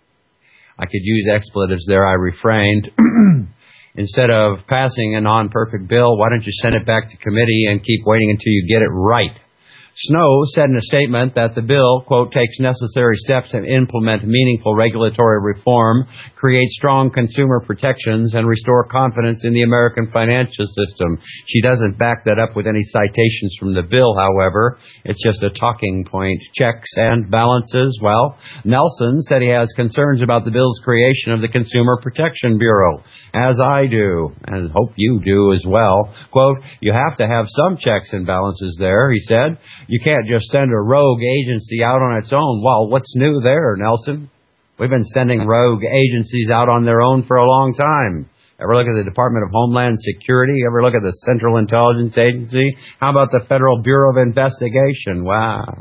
I could use expletives there. I refrained. Instead of passing a non-perfect bill, why don't you send it back to committee and keep waiting until you get it right? Snowe said in a statement that the bill, quote, "takes necessary steps to implement meaningful regulatory reform, create strong consumer protections, and restore confidence in the American financial system." She doesn't back that up with any citations from the bill, however. It's just a talking point. Checks and balances. Well, Nelson said he has concerns about the bill's creation of the Consumer Protection Bureau, as I do, and hope you do as well. Quote, "You have to have some checks and balances there," he said. "You can't just send a rogue agency out on its own." Well, what's new there, Nelson? We've been sending rogue agencies out on their own for a long time. Ever look at the Department of Homeland Security? Ever look at the Central Intelligence Agency? How about the Federal Bureau of Investigation? Wow.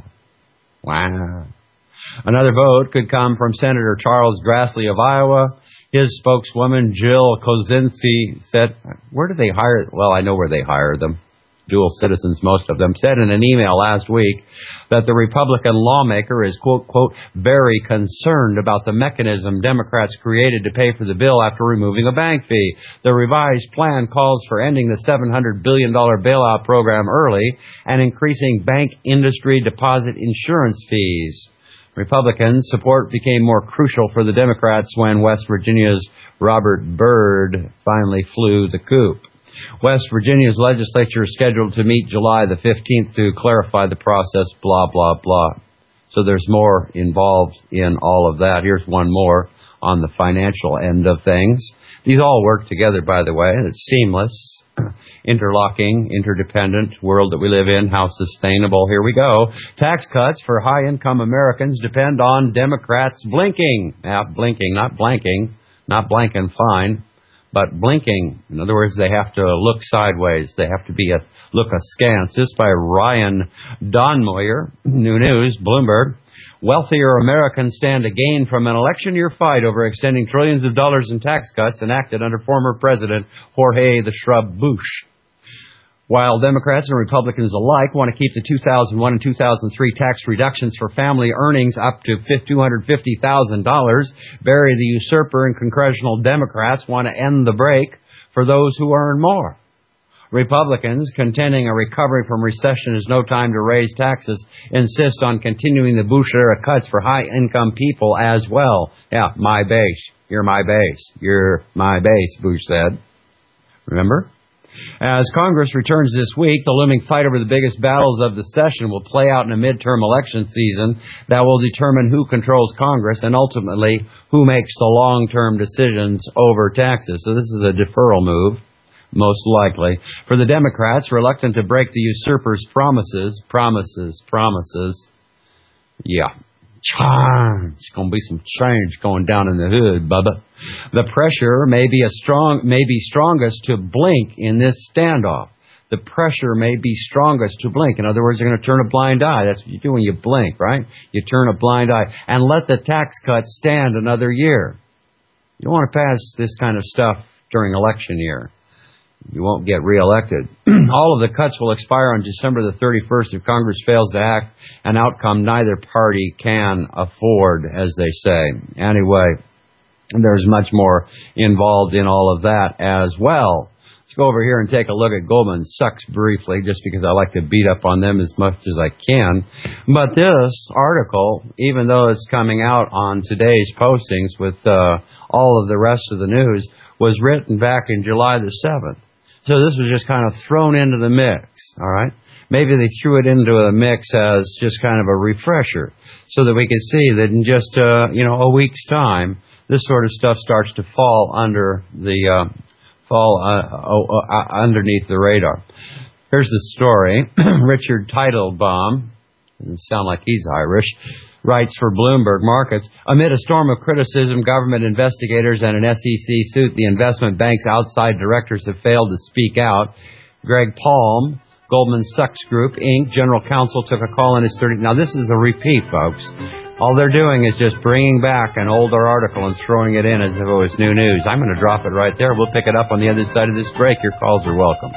Wow. Another vote could come from Senator Charles Grassley of Iowa. His spokeswoman, Jill Kozinski, said, where do they hire? Well, I know where they hire them. Dual citizens, most of them, said in an email last week that the Republican lawmaker is, quote, quote, very concerned about the mechanism Democrats created to pay for the bill after removing a bank fee. The revised plan calls for ending the seven hundred billion dollars bailout program early and increasing bank industry deposit insurance fees. Republicans' support became more crucial for the Democrats when West Virginia's Robert Byrd finally flew the coop. West Virginia's legislature is scheduled to meet July the fifteenth to clarify the process, blah, blah, blah. So there's more involved in all of that. Here's one more on the financial end of things. These all work together, by the way. It's seamless, interlocking, interdependent world that we live in. How sustainable. Here we go. Tax cuts for high-income Americans depend on Democrats blinking. Yeah, blinking, not blanking, not blanking fine. But blinking, in other words, they have to look sideways. They have to be a look askance. This by Ryan Donmoyer, New News, Bloomberg. Wealthier Americans stand to gain from an election year fight over extending trillions of dollars in tax cuts enacted under former President Jorge the Shrub Bush. While Democrats and Republicans alike want to keep the two thousand one and two thousand three tax reductions for family earnings up to two hundred fifty thousand dollars, Barry the usurper and congressional Democrats want to end the break for those who earn more. Republicans, contending a recovery from recession is no time to raise taxes, insist on continuing the Bush-era cuts for high-income people as well. Yeah, my base. You're my base. You're my base, Bush said. Remember? As Congress returns this week, the looming fight over the biggest battles of the session will play out in a midterm election season that will determine who controls Congress and ultimately who makes the long-term decisions over taxes. So this is a deferral move, most likely. For the Democrats, reluctant to break the usurper's promises, promises, promises, yeah. It's going to be some change going down in the hood, Bubba. The pressure may be a strong, may be strongest to blink in this standoff. The pressure may be strongest to blink. In other words, they're going to turn a blind eye. That's what you do when you blink, right? You turn a blind eye and let the tax cuts stand another year. You don't want to pass this kind of stuff during election year. You won't get reelected. All of the cuts will expire on December the thirty-first if Congress fails to act, an outcome neither party can afford, as they say. Anyway, there's much more involved in all of that as well. Let's go over here and take a look at Goldman Sachs briefly, just because I like to beat up on them as much as I can. But this article, even though it's coming out on today's postings with uh, all of the rest of the news, was written back in July the seventh. So this was just kind of thrown into the mix, all right? Maybe they threw it into the mix as just kind of a refresher so that we could see that in just, uh, you know, a week's time, this sort of stuff starts to fall under the, uh, fall uh, uh, underneath the radar. Here's the story. Richard Teitelbaum, doesn't sound like he's Irish, writes for Bloomberg Markets, amid a storm of criticism, government investigators and an S E C suit, the investment bank's outside directors have failed to speak out. Greg Palm, Goldman Sachs Group, Incorporated, general counsel, took a call on his thirty. Now, this is a repeat, folks. All they're doing is just bringing back an older article and throwing it in as if it was new news. I'm going to drop it right there. We'll pick it up on the other side of this break. Your calls are welcome.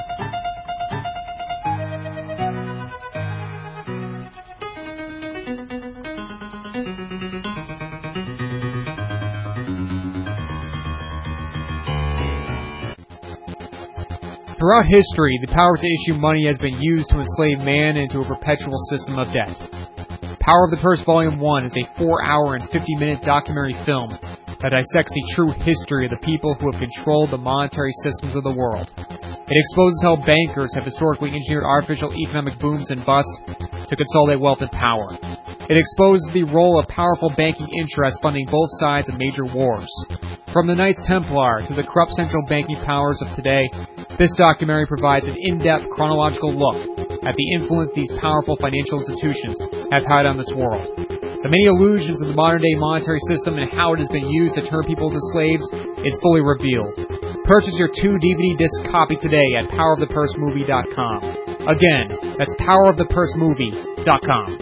Throughout history, the power to issue money has been used to enslave man into a perpetual system of debt. Power of the Purse Volume one is a four hour and fifty minute documentary film that dissects the true history of the people who have controlled the monetary systems of the world. It exposes how bankers have historically engineered artificial economic booms and busts to consolidate wealth and power. It exposes the role of powerful banking interests funding both sides of major wars. From the Knights Templar to the corrupt central banking powers of today, this documentary provides an in-depth chronological look at the influence these powerful financial institutions have had on this world. The many illusions of the modern-day monetary system and how it has been used to turn people into slaves is fully revealed. Purchase your two D V D disc copy today at power of the purse movie dot com. Again, that's power of the purse movie dot com.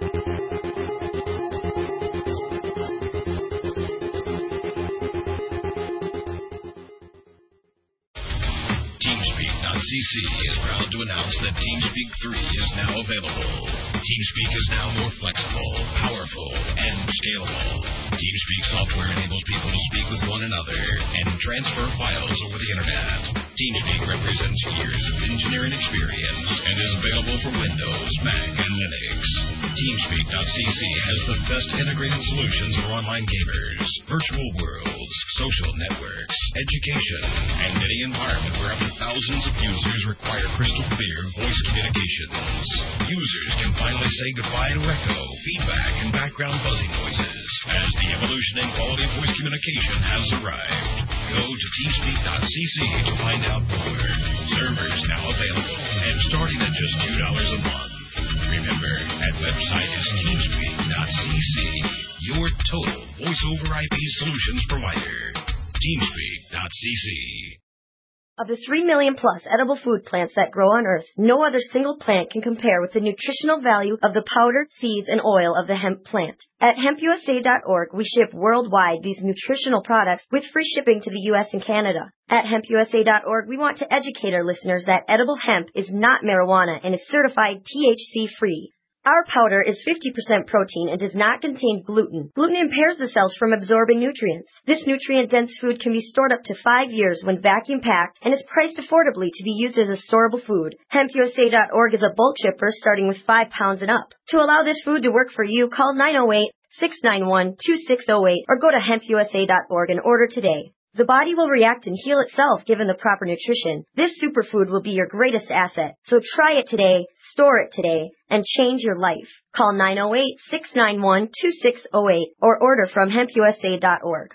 TeamSpeak dot c c is proud to announce that TeamSpeak three is now available. TeamSpeak is now more flexible, powerful, and scalable. TeamSpeak software enables people to speak with one another and transfer files over the internet. TeamSpeak represents years of engineering experience and is available for Windows, Mac, and Linux. TeamSpeak dot c c has the best integrated solutions for online gamers, virtual worlds, social networks, education, and any environment where up to thousands of users require crystal clear voice communications. Users can finally say goodbye to echo, feedback, and background buzzing noises as the evolution in quality voice communication has arrived. Go to TeamSpeak dot c c to find out more. Servers now available and starting at just two dollars a month. Remember, that website is TeamSpeak dot c c, your total voice-over I P solutions provider. TeamSpeak dot c c. Of the three million plus edible food plants that grow on Earth, no other single plant can compare with the nutritional value of the powder, seeds, and oil of the hemp plant. At hemp u s a dot org, we ship worldwide these nutritional products with free shipping to the U S and Canada. At hemp u s a dot org, we want to educate our listeners that edible hemp is not marijuana and is certified T H C-free. Our powder is fifty percent protein and does not contain gluten. Gluten impairs the cells from absorbing nutrients. This nutrient-dense food can be stored up to five years when vacuum-packed and is priced affordably to be used as a storable food. hemp u s a dot org is a bulk shipper starting with five pounds and up. To allow this food to work for you, call nine oh eight, six nine one, two six oh eight or go to hemp u s a dot org and order today. The body will react and heal itself given the proper nutrition. This superfood will be your greatest asset. So try it today, store it today, and change your life. Call nine oh eight, six nine one, two six oh eight or order from hemp u s a dot org.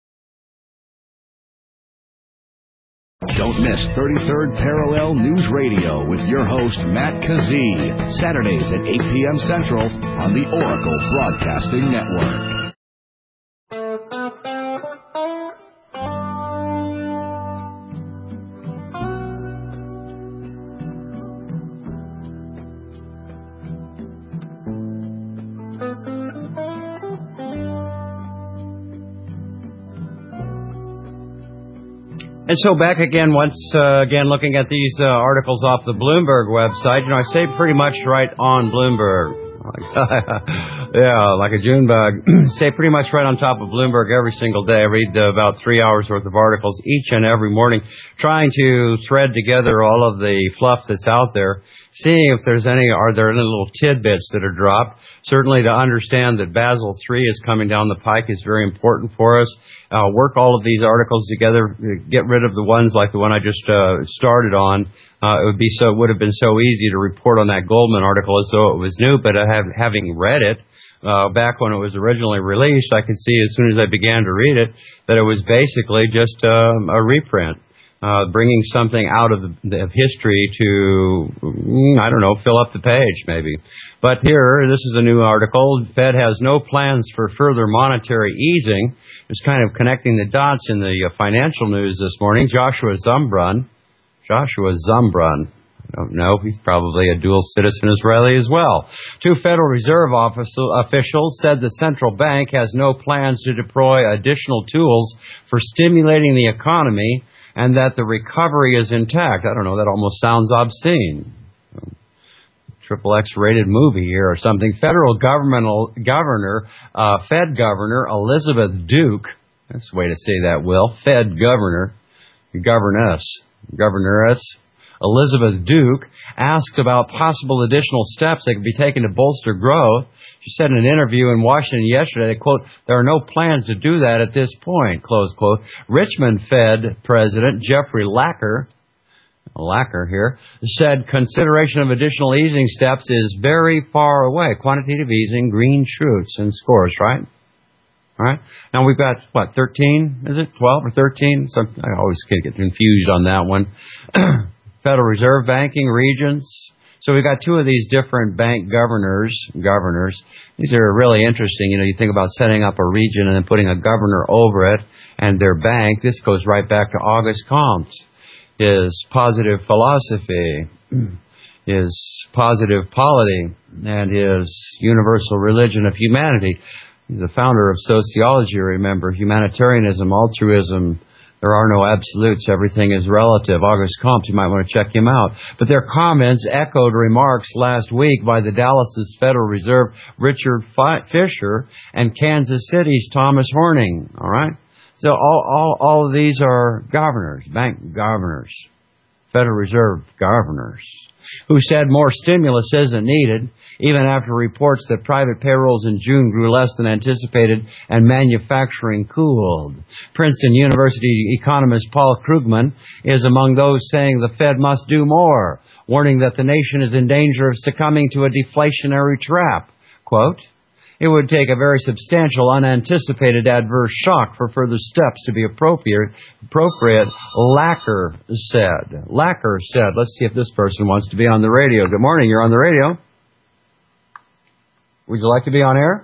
Don't miss thirty-third Parallel News Radio with your host, Matt Kazee, Saturdays at eight p.m. Central on the Oracle Broadcasting Network. And so back again, once uh, again, looking at these uh, articles off the Bloomberg website. You know, I say pretty much right on Bloomberg. Yeah, like a June bug. Stay pretty much right on top of Bloomberg every single day. I read uh, about three hours worth of articles each and every morning, trying to thread together all of the fluff that's out there, seeing if there's any, are there any little tidbits that are dropped. Certainly to understand that Basel three is coming down the pike is very important for us. Uh, work all of these articles together, get rid of the ones like the one I just uh, started on. Uh, it would be so, would have been so easy to report on that Goldman article as though it was new, but I have, having read it, uh, back when it was originally released, I could see as soon as I began to read it that it was basically just, um, a reprint, uh, bringing something out of, the, of history to, I don't know, fill up the page maybe. But here, this is a new article. Fed has no plans for further monetary easing. It's kind of connecting the dots in the uh, financial news this morning. Joshua Zumbrun, Joshua Zumbrun, I don't know, he's probably a dual citizen Israeli as well. Two Federal Reserve official, officials said the central bank has no plans to deploy additional tools for stimulating the economy and that the recovery is intact. I don't know, that almost sounds obscene. Triple X rated movie here or something. Federal governmental governor, uh, Fed Governor Elizabeth Duke, that's the way to say that, Will, Fed Governor, governess, governess, Elizabeth Duke, asked about possible additional steps that could be taken to bolster growth. She said in an interview in Washington yesterday, quote, there are no plans to do that at this point, close quote. Richmond Fed President Jeffrey Lacker, Lacker here, said consideration of additional easing steps is very far away. Quantitative easing, green shoots and scores, right? All right. Now we've got, what, thirteen? Is it twelve or thirteen? So I always get confused on that one. Federal Reserve banking regions. So we've got two of these different bank governors. Governors. These are really interesting. You know, you think about setting up a region and then putting a governor over it. and their bank. This goes right back to Auguste Comte. His positive philosophy, his positive polity, and his universal religion of humanity. He's the founder of sociology, remember, humanitarianism, altruism. There are no absolutes. Everything is relative. Auguste Comte, you might want to check him out. But their comments echoed remarks last week by the Dallas' Federal Reserve Richard Fisher and Kansas City's Thomas Horning. All right? So all, all, all of these are governors, bank governors, Federal Reserve governors, who said more stimulus isn't needed, even after reports that private payrolls in June grew less than anticipated and manufacturing cooled. Princeton University economist Paul Krugman is among those saying the Fed must do more, warning that the nation is in danger of succumbing to a deflationary trap. Quote, "It would take a very substantial, unanticipated adverse shock for further steps to be appropriate, appropriate, Lacker said. Lacker said. Let's see if this person wants to be on the radio. Good morning, you're on the radio. Would you like to be on air?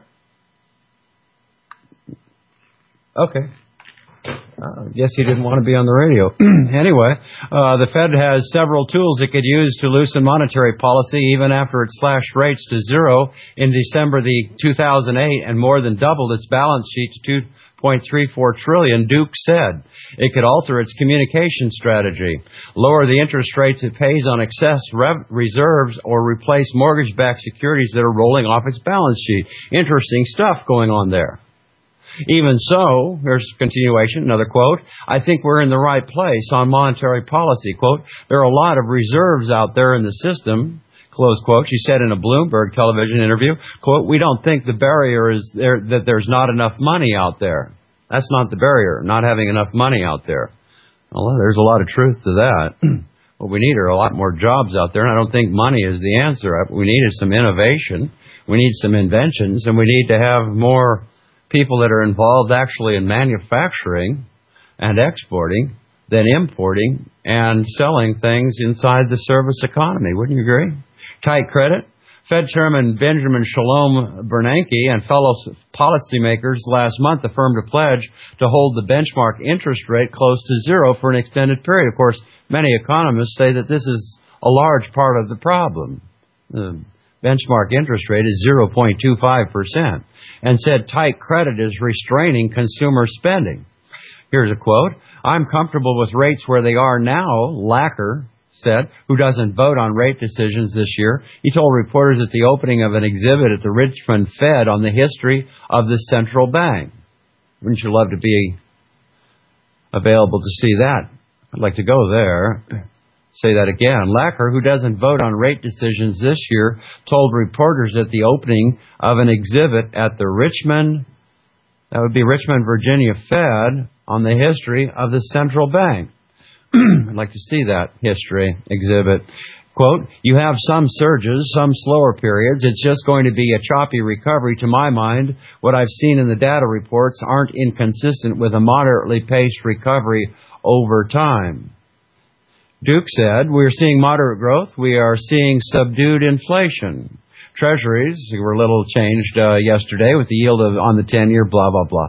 Okay. I uh, guess he didn't want to be on the radio. Anyway, uh, the Fed has several tools it could use to loosen monetary policy even after it slashed rates to zero in December the two thousand eight and more than doubled its balance sheet to two point three four trillion dollars, Duke said. It could alter its communication strategy, lower the interest rates it pays on excess rev- reserves, or replace mortgage-backed securities that are rolling off its balance sheet. Interesting stuff going on there. Even so, here's continuation, another quote, "I think we're in the right place on monetary policy." Quote, "There are a lot of reserves out there in the system." Close quote. She said in a Bloomberg television interview, quote, "We don't think the barrier is there that there's not enough money out there." That's not the barrier, not having enough money out there. Well, there's a lot of truth to that. What we need are a lot more jobs out there, and I don't think money is the answer. What we need is some innovation. We need some inventions, and we need to have more people that are involved actually in manufacturing and exporting than importing and selling things inside the service economy. Wouldn't you agree? Tight credit. Fed Chairman Benjamin Shalom Bernanke and fellow policymakers last month affirmed a pledge to hold the benchmark interest rate close to zero for an extended period. Of course, many economists say that this is a large part of the problem. The benchmark interest rate is zero point two five percent, and said tight credit is restraining consumer spending. Here's a quote, "I'm comfortable with rates where they are now," Lacker said, who doesn't vote on rate decisions this year. He told reporters at the opening of an exhibit at the Richmond Fed on the history of the central bank. Wouldn't you love to be available to see that? I'd like to go there. Say that again. Lacker, who doesn't vote on rate decisions this year, told reporters at the opening of an exhibit at the Richmond, that would be Richmond, Virginia Fed, on the history of the central bank. I'd like to see that history exhibit. Quote, "You have some surges, some slower periods. It's just going to be a choppy recovery to my mind. What I've seen in the data reports aren't inconsistent with a moderately paced recovery over time." Duke said, "We're seeing moderate growth. We are seeing subdued inflation. Treasuries were a little changed uh, yesterday with the yield of, on the ten-year, blah, blah, blah."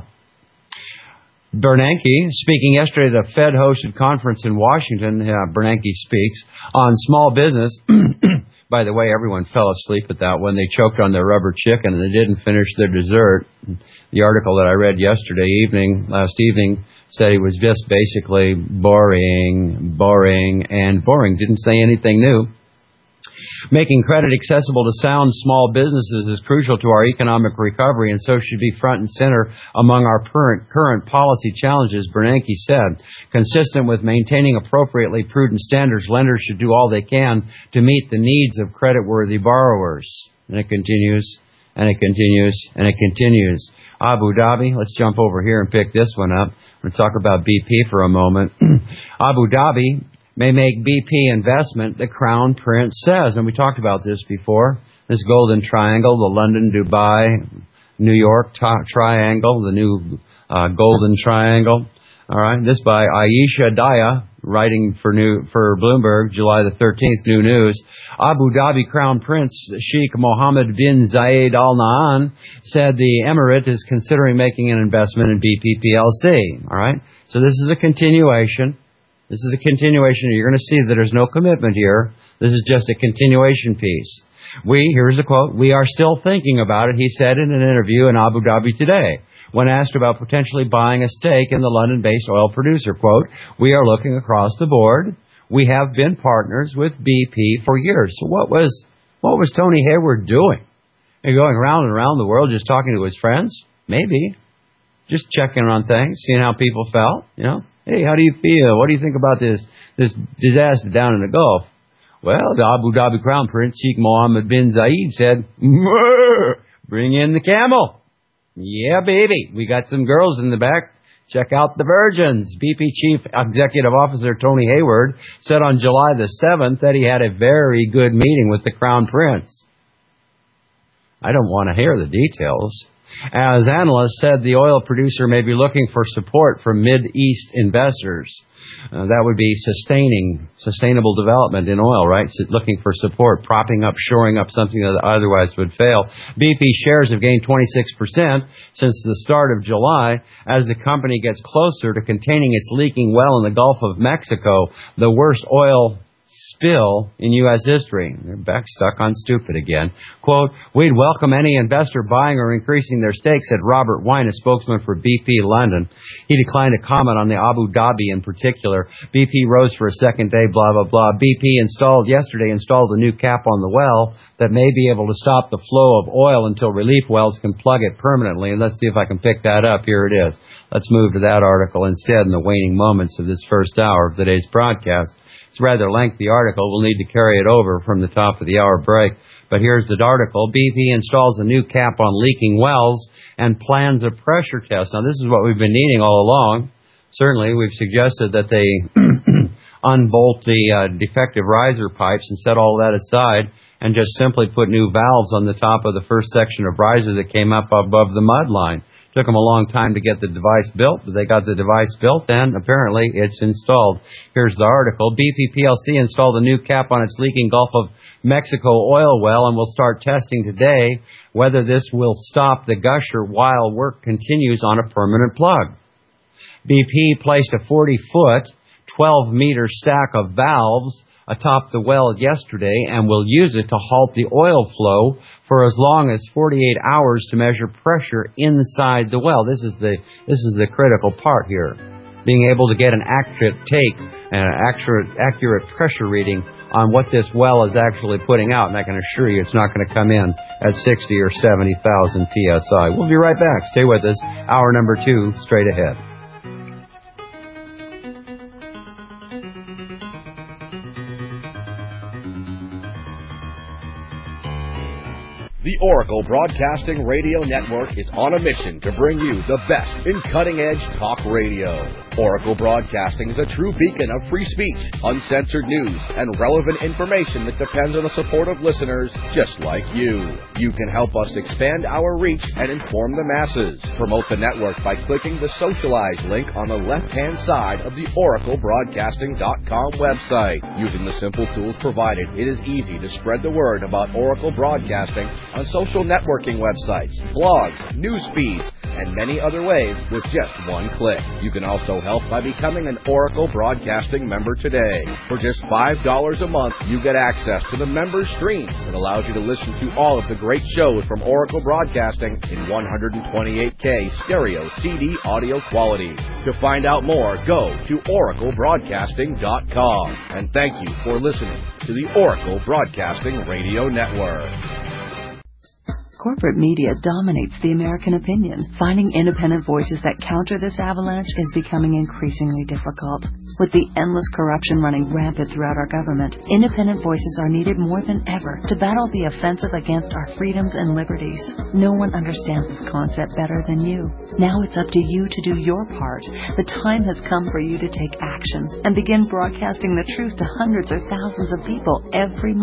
Bernanke, speaking yesterday at a Fed-hosted conference in Washington, uh, Bernanke speaks on small business. By the way, everyone fell asleep at that one. They choked on their rubber chicken and they didn't finish their dessert. The article that I read yesterday evening, last evening, said he was just basically boring, boring, and boring. Didn't say anything new. Making credit accessible to sound small businesses is crucial to our economic recovery, and so should be front and center among our current, current policy challenges, Bernanke said. Consistent with maintaining appropriately prudent standards, lenders should do all they can to meet the needs of creditworthy borrowers. And it continues, and it continues, and it continues. Abu Dhabi, let's jump over here and pick this one up. We're going to talk about B P for a moment. Abu Dhabi may make B P investment, the Crown Prince says. And we talked about this before. This golden triangle, the London, Dubai, New York t- triangle, the new uh, golden triangle. All right. This by Aisha Daya, writing for new for Bloomberg, July the thirteenth, New News, Abu Dhabi Crown Prince Sheikh Mohammed bin Zayed Al Nahyan said the emirate is considering making an investment in B P P L C. All right? So this is a continuation. This is a continuation. You're going to see that there's no commitment here. This is just a continuation piece. We, here's a quote, we are still thinking about it, he said in an interview in Abu Dhabi today. When asked about potentially buying a stake in the London-based oil producer, quote, we are looking across the board. We have been partners with B P for years. So what was what was Tony Hayward doing? And going around and around the world just talking to his friends? Maybe. Just checking on things, seeing how people felt. You know, hey, how do you feel? What do you think about this this disaster down in the Gulf? Well, the Abu Dhabi Crown Prince Sheikh Mohammed bin Zayed said, bring in the camel. Yeah, baby. We got some girls in the back. Check out the virgins. B P Chief Executive Officer Tony Hayward said on July the seventh that he had a very good meeting with the Crown Prince. I don't want to hear the details. As analysts said, the oil producer may be looking for support from Mid-East investors. Uh, that would be sustaining, sustainable development in oil, right? So looking for support, propping up, shoring up something that otherwise would fail. B P shares have gained twenty-six percent since the start of July as the company gets closer to containing its leaking well in the Gulf of Mexico, the worst oil spill in U S history. They're back stuck on stupid again. Quote, we'd welcome any investor buying or increasing their stake, said Robert Wine, a spokesman for B P London. He declined to comment on the Abu Dhabi in particular. B P rose for a second day, blah, blah, blah. B P installed yesterday installed a new cap on the well that may be able to stop the flow of oil until relief wells can plug it permanently. And let's see if I can pick that up. Here it is. Let's move to that article instead in the waning moments of this first hour of today's broadcast. It's a rather lengthy article. We'll need to carry it over from the top of the hour break. But here's the article. B P installs a new cap on leaking wells and plans a pressure test. Now, this is what we've been needing all along. Certainly, we've suggested that they unbolt the uh, defective riser pipes and set all that aside and just simply put new valves on the top of the first section of riser that came up above the mud line. Took them a long time to get the device built, but they got the device built, and apparently it's installed. Here's the article. B P P L C installed a new cap on its leaking Gulf of Mexico oil well and will start testing today whether this will stop the gusher while work continues on a permanent plug. B P placed a forty-foot, twelve-meter stack of valves atop the well yesterday and will use it to halt the oil flow for as long as forty-eight hours to measure pressure inside the well. This is the this is the critical part here. Being able to get an accurate take and an accurate accurate pressure reading on what this well is actually putting out, and I can assure you it's not going to come in at sixty or seventy thousand P S I. We'll be right back. Stay with us. Hour number two, straight ahead. The Oracle Broadcasting Radio Network is on a mission to bring you the best in cutting-edge talk radio. Oracle Broadcasting is a true beacon of free speech, uncensored news, and relevant information that depends on the support of listeners just like you. You can help us expand our reach and inform the masses. Promote the network by clicking the Socialize link on the left-hand side of the oracle broadcasting dot com website. Using the simple tools provided, it is easy to spread the word about Oracle Broadcasting on social networking websites, blogs, news feeds, and many other ways with just one click. You can also help by becoming an Oracle Broadcasting member today. For just five dollars a month, you get access to the member stream that allows you to listen to all of the great shows from Oracle Broadcasting in one twenty-eight K stereo C D audio quality. To find out more, go to oracle broadcasting dot com. And thank you for listening to the Oracle Broadcasting Radio Network. Corporate media dominates the American opinion. Finding independent voices that counter this avalanche is becoming increasingly difficult. With the endless corruption running rampant throughout our government, independent voices are needed more than ever to battle the offensive against our freedoms and liberties. No one understands this concept better than you. Now it's up to you to do your part. The time has come for you to take action and begin broadcasting the truth to hundreds or thousands of people every month.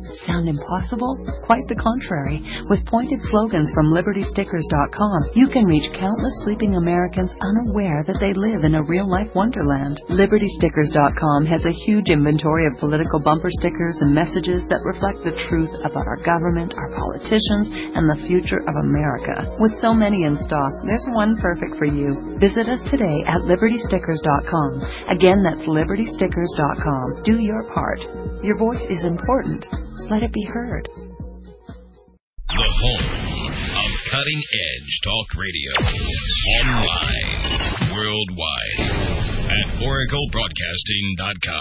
Sound impossible? Quite the contrary. With pointed slogans from Liberty Stickers dot com, you can reach countless sleeping Americans unaware that they live in a real-life wonderland. Liberty Stickers dot com has a huge inventory of political bumper stickers and messages that reflect the truth about our government, our politicians, and the future of America. With so many in stock, there's one perfect for you. Visit us today at Liberty Stickers dot com. Again, that's Liberty Stickers dot com. Do your part. Your voice is important. Let it be heard. The home of cutting edge talk radio. Online, worldwide, at Oracle Broadcasting dot com.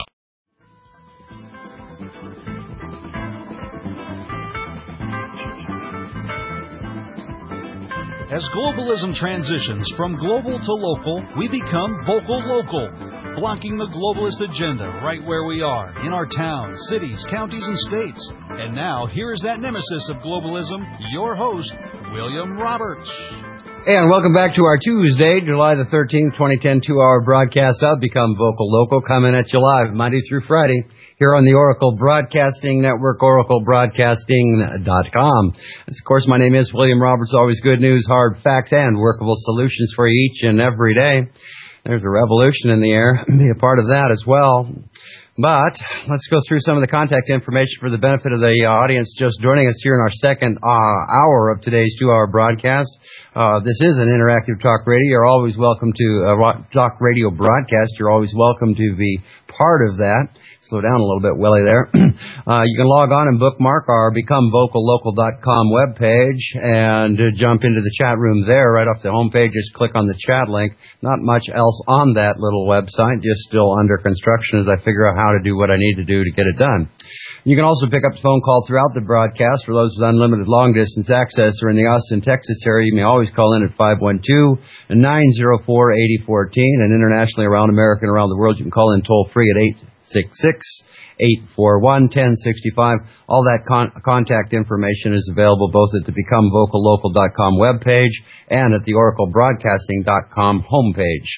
As globalism transitions from global to local, we become vocal local, blocking the globalist agenda right where we are, in our towns, cities, counties, and states. And now, here is that nemesis of globalism, your host, William Roberts. And welcome back to our Tuesday, July the thirteenth, twenty ten, two-hour broadcast of Become Vocal Local, coming at you live Monday through Friday here on the Oracle Broadcasting Network, Oracle Broadcasting dot com. Of course, my name is William Roberts. Always good news, hard facts, and workable solutions for you each and every day. There's a revolution in the air. Be a part of that as well. But let's go through some of the contact information for the benefit of the audience just joining us here in our second uh, hour of today's two-hour broadcast. Uh, this is an interactive talk radio. You're always welcome to uh, talk radio broadcast. You're always welcome to be part of that. Slow down a little bit, Willie, there. uh, you can log on and bookmark our Become Vocal Local dot com webpage and uh, jump into the chat room there right off the homepage. Just click on the chat link. Not much else on that little website, just still under construction as I figure out how to do what I need to do to get it done. You can also pick up the phone call throughout the broadcast. For those with unlimited long-distance access or in the Austin, Texas area, you may always call in at five one two, nine zero four, eight zero one four. And internationally around America and around the world, you can call in toll-free at eight six six, eight four one, one zero six five. All that con- contact information is available both at the Become Vocal Local dot com webpage and at the Oracle Broadcasting dot com homepage.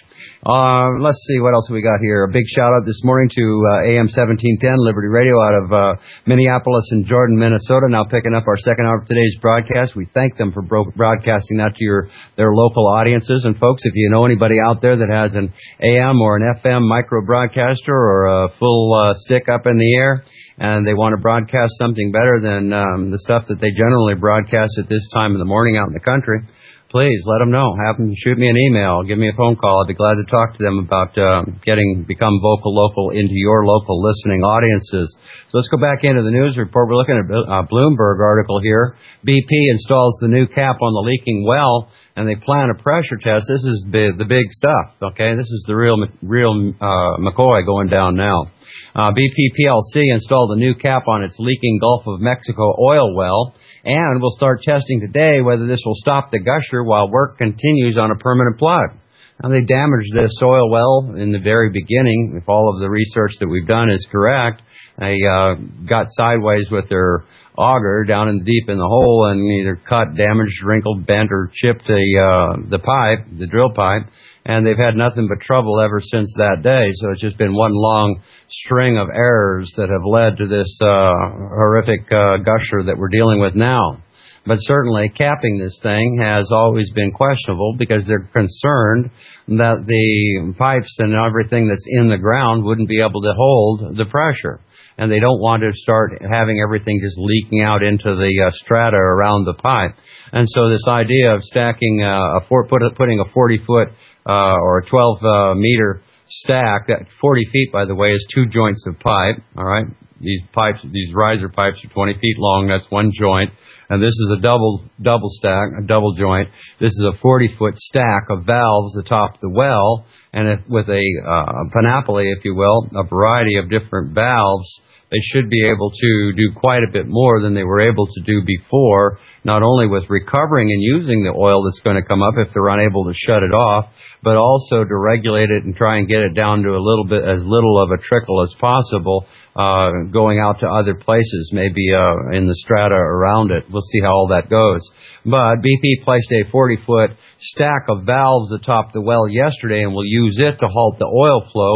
Uh, let's see what else we got here. A big shout out this morning to uh, A M seventeen ten Liberty Radio out of uh, Minneapolis and Jordan, Minnesota, now picking up our second hour of today's broadcast. We thank them for bro- broadcasting that to your their local audiences. And folks, if you know anybody out there that has an A M or an F M micro broadcaster or a full uh, stick up in the air, and they want to broadcast something better than um, the stuff that they generally broadcast at this time in the morning out in the country, please let them know. Have them shoot me an email, give me a phone call. I'd be glad to talk to them about uh, getting Become Vocal Local into your local listening audiences. So let's go back into the news report. We're looking at a Bloomberg article here. B P installs the new cap on the leaking well, and they plan a pressure test. This is the, the big stuff, okay? This is the real, real uh, McCoy going down now. Uh, B P P L C installed a new cap on its leaking Gulf of Mexico oil well, and will start testing today whether this will stop the gusher while work continues on a permanent plug. Now, they damaged this oil well in the very beginning. If all of the research that we've done is correct, they uh, got sideways with their auger down in deep in the hole and either cut, damaged, wrinkled, bent, or chipped the uh, the pipe, the drill pipe, and they've had nothing but trouble ever since that day. So it's just been one long string of errors that have led to this uh, horrific uh, gusher that we're dealing with now. But certainly capping this thing has always been questionable because they're concerned that the pipes and everything that's in the ground wouldn't be able to hold the pressure. And they don't want to start having everything just leaking out into the uh, strata around the pipe. And so this idea of stacking uh, a four, put, putting a forty foot uh, or a twelve uh, meter stack, that forty feet, by the way, is two joints of pipe. All right, these pipes, these riser pipes are twenty feet long. That's one joint, and this is a double double stack, a double joint. This is a forty foot stack of valves atop the well, and if, with a uh, panoply, if you will, a variety of different valves. They should be able to do quite a bit more than they were able to do before, not only with recovering and using the oil that's going to come up if they're unable to shut it off, but also to regulate it and try and get it down to a little bit, as little of a trickle as possible, uh, going out to other places, maybe uh, in the strata around it. We'll see how all that goes. But B P placed a forty foot stack of valves atop the well yesterday and will use it to halt the oil flow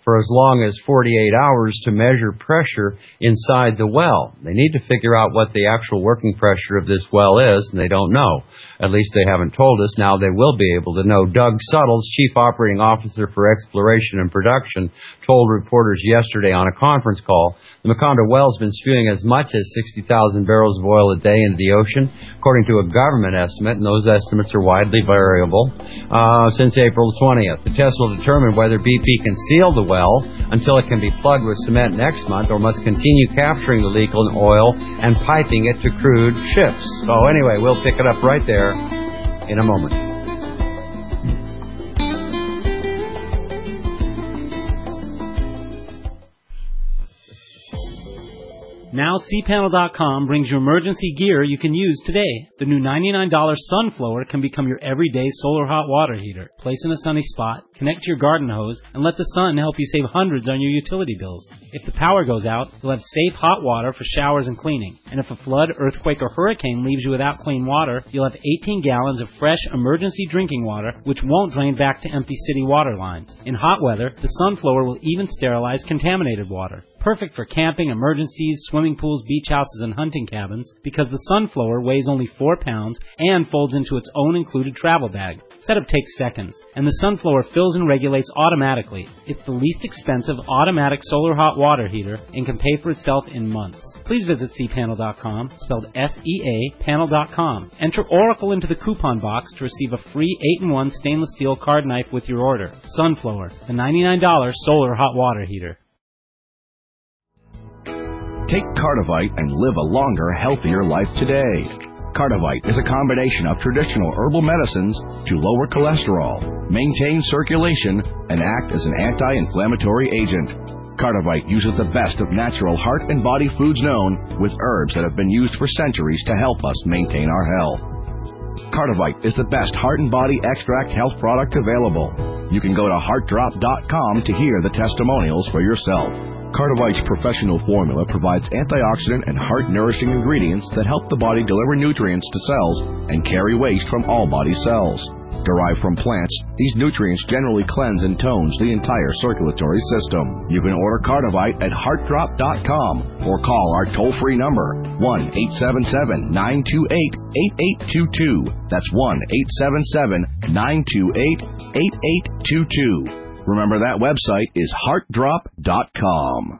for as long as forty-eight hours to measure pressure inside the well. They need to figure out what the actual working pressure of this well is, and they don't know. At least they haven't told us. Now they will be able to know. Doug Suttles, Chief Operating Officer for Exploration and Production, told reporters yesterday on a conference call the Macondo well's been spewing as much as sixty thousand barrels of oil a day into the ocean, according to a government estimate, and those estimates are widely variable, uh, since April twentieth. The test will determine whether B P can seal the well until it can be plugged with cement next month, or must continue capturing the leak in oil and piping it to crude ships. So anyway, we'll pick it up right there in a moment. Now C Panel dot com brings you emergency gear you can use today. The new ninety-nine dollar Sunflower can become your everyday solar hot water heater. Place in a sunny spot, connect to your garden hose, and let the sun help you save hundreds on your utility bills. If the power goes out, you'll have safe hot water for showers and cleaning. And if a flood, earthquake, or hurricane leaves you without clean water, you'll have eighteen gallons of fresh emergency drinking water, which won't drain back to empty city water lines. In hot weather, the Sunflower will even sterilize contaminated water. Perfect for camping, emergencies, swimming pools, beach houses, and hunting cabins, because the Sunflower weighs only four pounds and folds into its own included travel bag. Setup takes seconds, and the Sunflower fills and regulates automatically. It's the least expensive automatic solar hot water heater and can pay for itself in months. Please visit C Panel dot com, spelled S E A, panel dot com. Enter Oracle into the coupon box to receive a free eight in one stainless steel card knife with your order. Sunflower, the ninety-nine dollar solar hot water heater. Take Cardivite and live a longer, healthier life today. Cardivite is a combination of traditional herbal medicines to lower cholesterol, maintain circulation, and act as an anti-inflammatory agent. Cardivite uses the best of natural heart and body foods known, with herbs that have been used for centuries to help us maintain our health. Cardivite is the best heart and body extract health product available. You can go to heart drop dot com to hear the testimonials for yourself. Cardivite's professional formula provides antioxidant and heart-nourishing ingredients that help the body deliver nutrients to cells and carry waste from all body cells. Derived from plants, these nutrients generally cleanse and tones the entire circulatory system. You can order Cardivite at heart drop dot com or call our toll-free number, one eight seven seven, nine two eight, eight eight two two. That's one eight seven seven, nine two eight, eight eight two two. Remember, that website is heart drop dot com.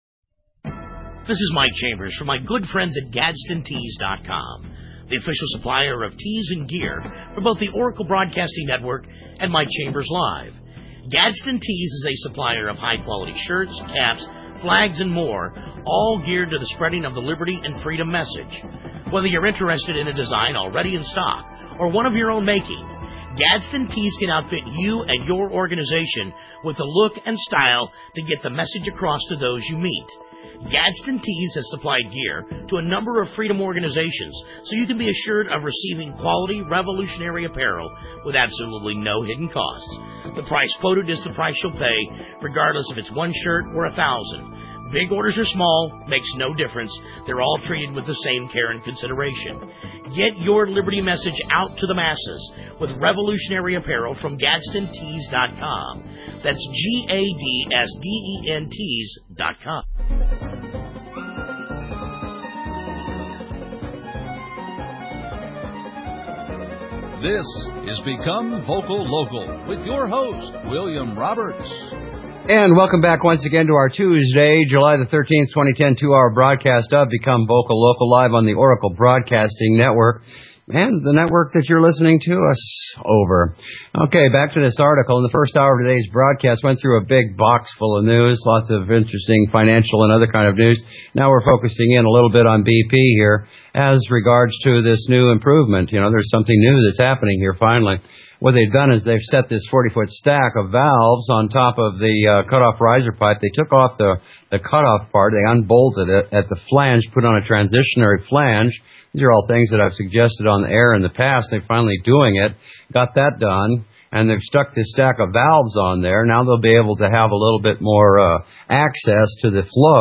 This is Mike Chambers from my good friends at Gadsden Tees dot com, the official supplier of tees and gear for both the Oracle Broadcasting Network and Mike Chambers Live. Gadsden Tees is a supplier of high-quality shirts, caps, flags, and more, all geared to the spreading of the liberty and freedom message. Whether you're interested in a design already in stock or one of your own making, Gadsden Tees can outfit you and your organization with the look and style to get the message across to those you meet. Gadsden Tees has supplied gear to a number of freedom organizations, so you can be assured of receiving quality, revolutionary apparel with absolutely no hidden costs. The price quoted is the price you'll pay, regardless if it's one shirt or a thousand. Big orders or small, makes no difference. They're all treated with the same care and consideration. Get your liberty message out to the masses with revolutionary apparel from Gadsden Tees dot com. That's G A D S D E N Tees dot com. This is Become Vocal Local with your host, William Roberts. And welcome back once again to our Tuesday, July the thirteenth, twenty ten, two-hour broadcast of Become Vocal Local live on the Oracle Broadcasting Network and the network that you're listening to us over. Okay, back to this article. In the first hour of today's broadcast, went through a big box full of news, lots of interesting financial and other kind of news. Now we're focusing in a little bit on B P here as regards to this new improvement. You know, there's something new that's happening here finally. What they've done is they've set this forty-foot stack of valves on top of the uh, cutoff riser pipe. They took off the, the cutoff part. They unbolted it at the flange, put on a transitionary flange. These are all things that I've suggested on the air in the past. They're finally doing it. Got that done. And they've stuck this stack of valves on there. Now they'll be able to have a little bit more uh, access to the flow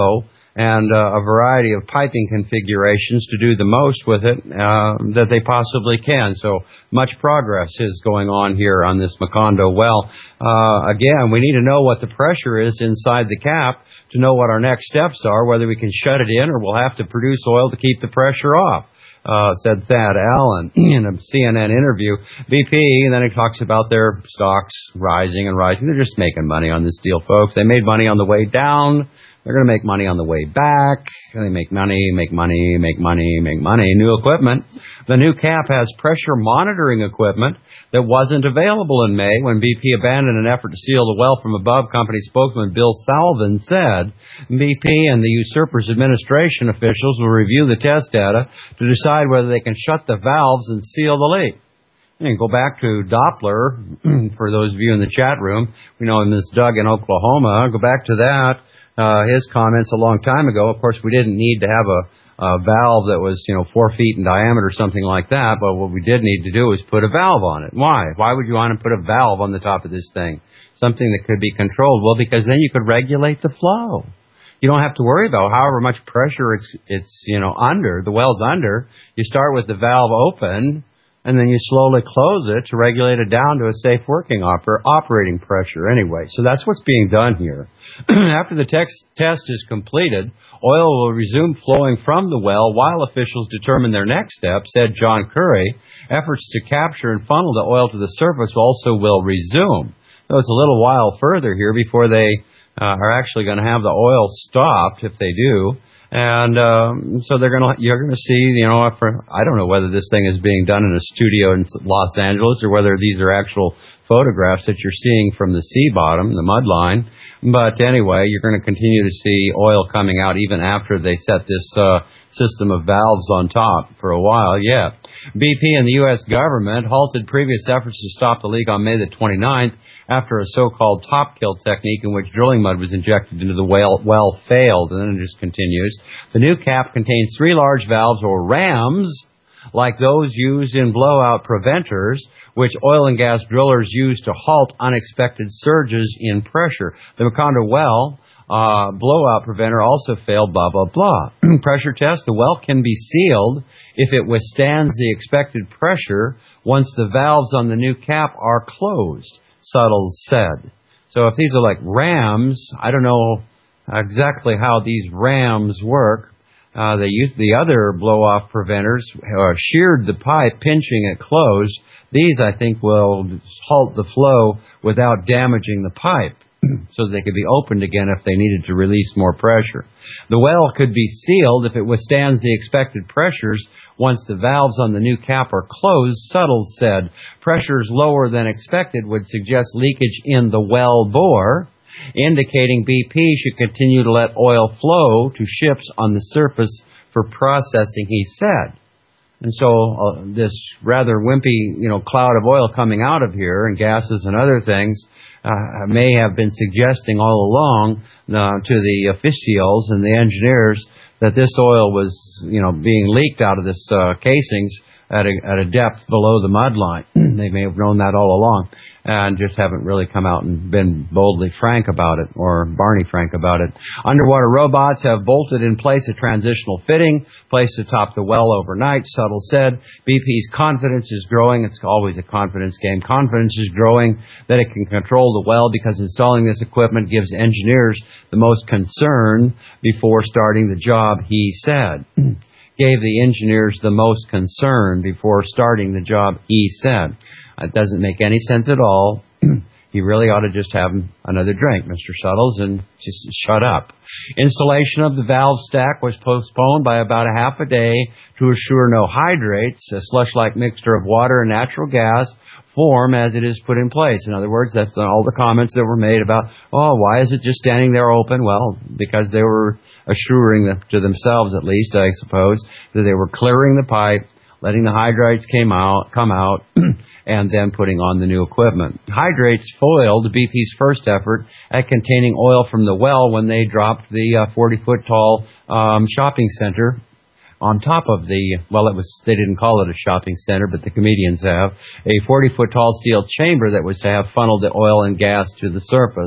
and uh, a variety of piping configurations to do the most with it uh, that they possibly can. So much progress is going on here on this Macondo well. Uh, again, we need to know what the pressure is inside the cap to know what our next steps are, whether we can shut it in or we'll have to produce oil to keep the pressure off. Uh, said Thad Allen in a C N N interview. B P, and then he talks about their stocks rising and rising. They're just making money on this deal, folks. They made money on the way down. They're going to make money on the way back. They make money, make money, make money, make money. New equipment. The new cap has pressure monitoring equipment that wasn't available in May when B P abandoned an effort to seal the well from above. Company spokesman Bill Salvin said B P and the usurper's administration officials will review the test data to decide whether they can shut the valves and seal the leak. And go back to Doppler, for those of you in the chat room. We know him as Doug in Oklahoma. Go back to that. Uh, his comments a long time ago. Of course, we didn't need to have a, a valve that was, you know, four feet in diameter or something like that, but what we did need to do was put a valve on it. Why? Why would you want to put a valve on the top of this thing? Something that could be controlled. Well, because then you could regulate the flow. You don't have to worry about however much pressure it's, it's, you know, under, the well's under. You start with the valve open, and then you slowly close it to regulate it down to a safe working oper- operating pressure anyway. So that's what's being done here. After the text test is completed, oil will resume flowing from the well while officials determine their next step, said John Curry. Efforts to capture and funnel the oil to the surface also will resume. So it's a little while further here before they uh, are actually going to have the oil stopped, if they do. And um, so they're going to, you're going to see, you know, for, I don't know whether this thing is being done in a studio in Los Angeles or whether these are actual photographs that you're seeing from the sea bottom, the mud line. But anyway, you're going to continue to see oil coming out even after they set this uh, system of valves on top for a while yet. B P and the U S government halted previous efforts to stop the leak on May the twenty-ninth after a so-called top kill technique in which drilling mud was injected into the well, well failed. And then it just continues. The new cap contains three large valves or rams like those used in blowout preventers, which oil and gas drillers use to halt unexpected surges in pressure. The Macondo well uh, blowout preventer also failed, blah, blah, blah. Pressure test, the well can be sealed if it withstands the expected pressure once the valves on the new cap are closed, Suttles said. So if these are like rams, I don't know exactly how these rams work. Uh, they used the other blow-off preventers, uh, sheared the pipe, pinching it closed. These, I think, will halt the flow without damaging the pipe, so they could be opened again if they needed to release more pressure. The well could be sealed if it withstands the expected pressures once the valves on the new cap are closed, Suttles said. Pressures lower than expected would suggest leakage in the well bore, indicating B P should continue to let oil flow to ships on the surface for processing, he said. And so uh, this rather wimpy, you know, cloud of oil coming out of here and gases and other things uh, may have been suggesting all along uh, to the officials and the engineers that this oil was, you know, being leaked out of this uh, casings at a, at a depth below the mud line. They may have known that all along and just haven't really come out and been boldly frank about it, or Barney Frank about it. Underwater robots have bolted in place a transitional fitting placed atop the well overnight, Suttle said. B P's confidence is growing. It's always a confidence game. Confidence is growing that it can control the well because installing this equipment gives engineers the most concern before starting the job, he said. Gave the engineers the most concern before starting the job, he said. It doesn't make any sense at all. You really ought to just have another drink, Mister Suttles, and just shut up. Installation of the valve stack was postponed by about a half a day to assure no hydrates, a slush-like mixture of water and natural gas, form as it is put in place. In other words, that's all the comments that were made about, oh, why is it just standing there open? Well, because they were assuring them, to themselves at least, I suppose, that they were clearing the pipe, letting the hydrates came out, come out, and then putting on the new equipment. Hydrates foiled B P's first effort at containing oil from the well when they dropped the forty-foot-tall uh, um, shopping center on top of the, well, it was, they didn't call it a shopping center, but the comedians have, a forty-foot-tall steel chamber that was to have funneled the oil and gas to the surface.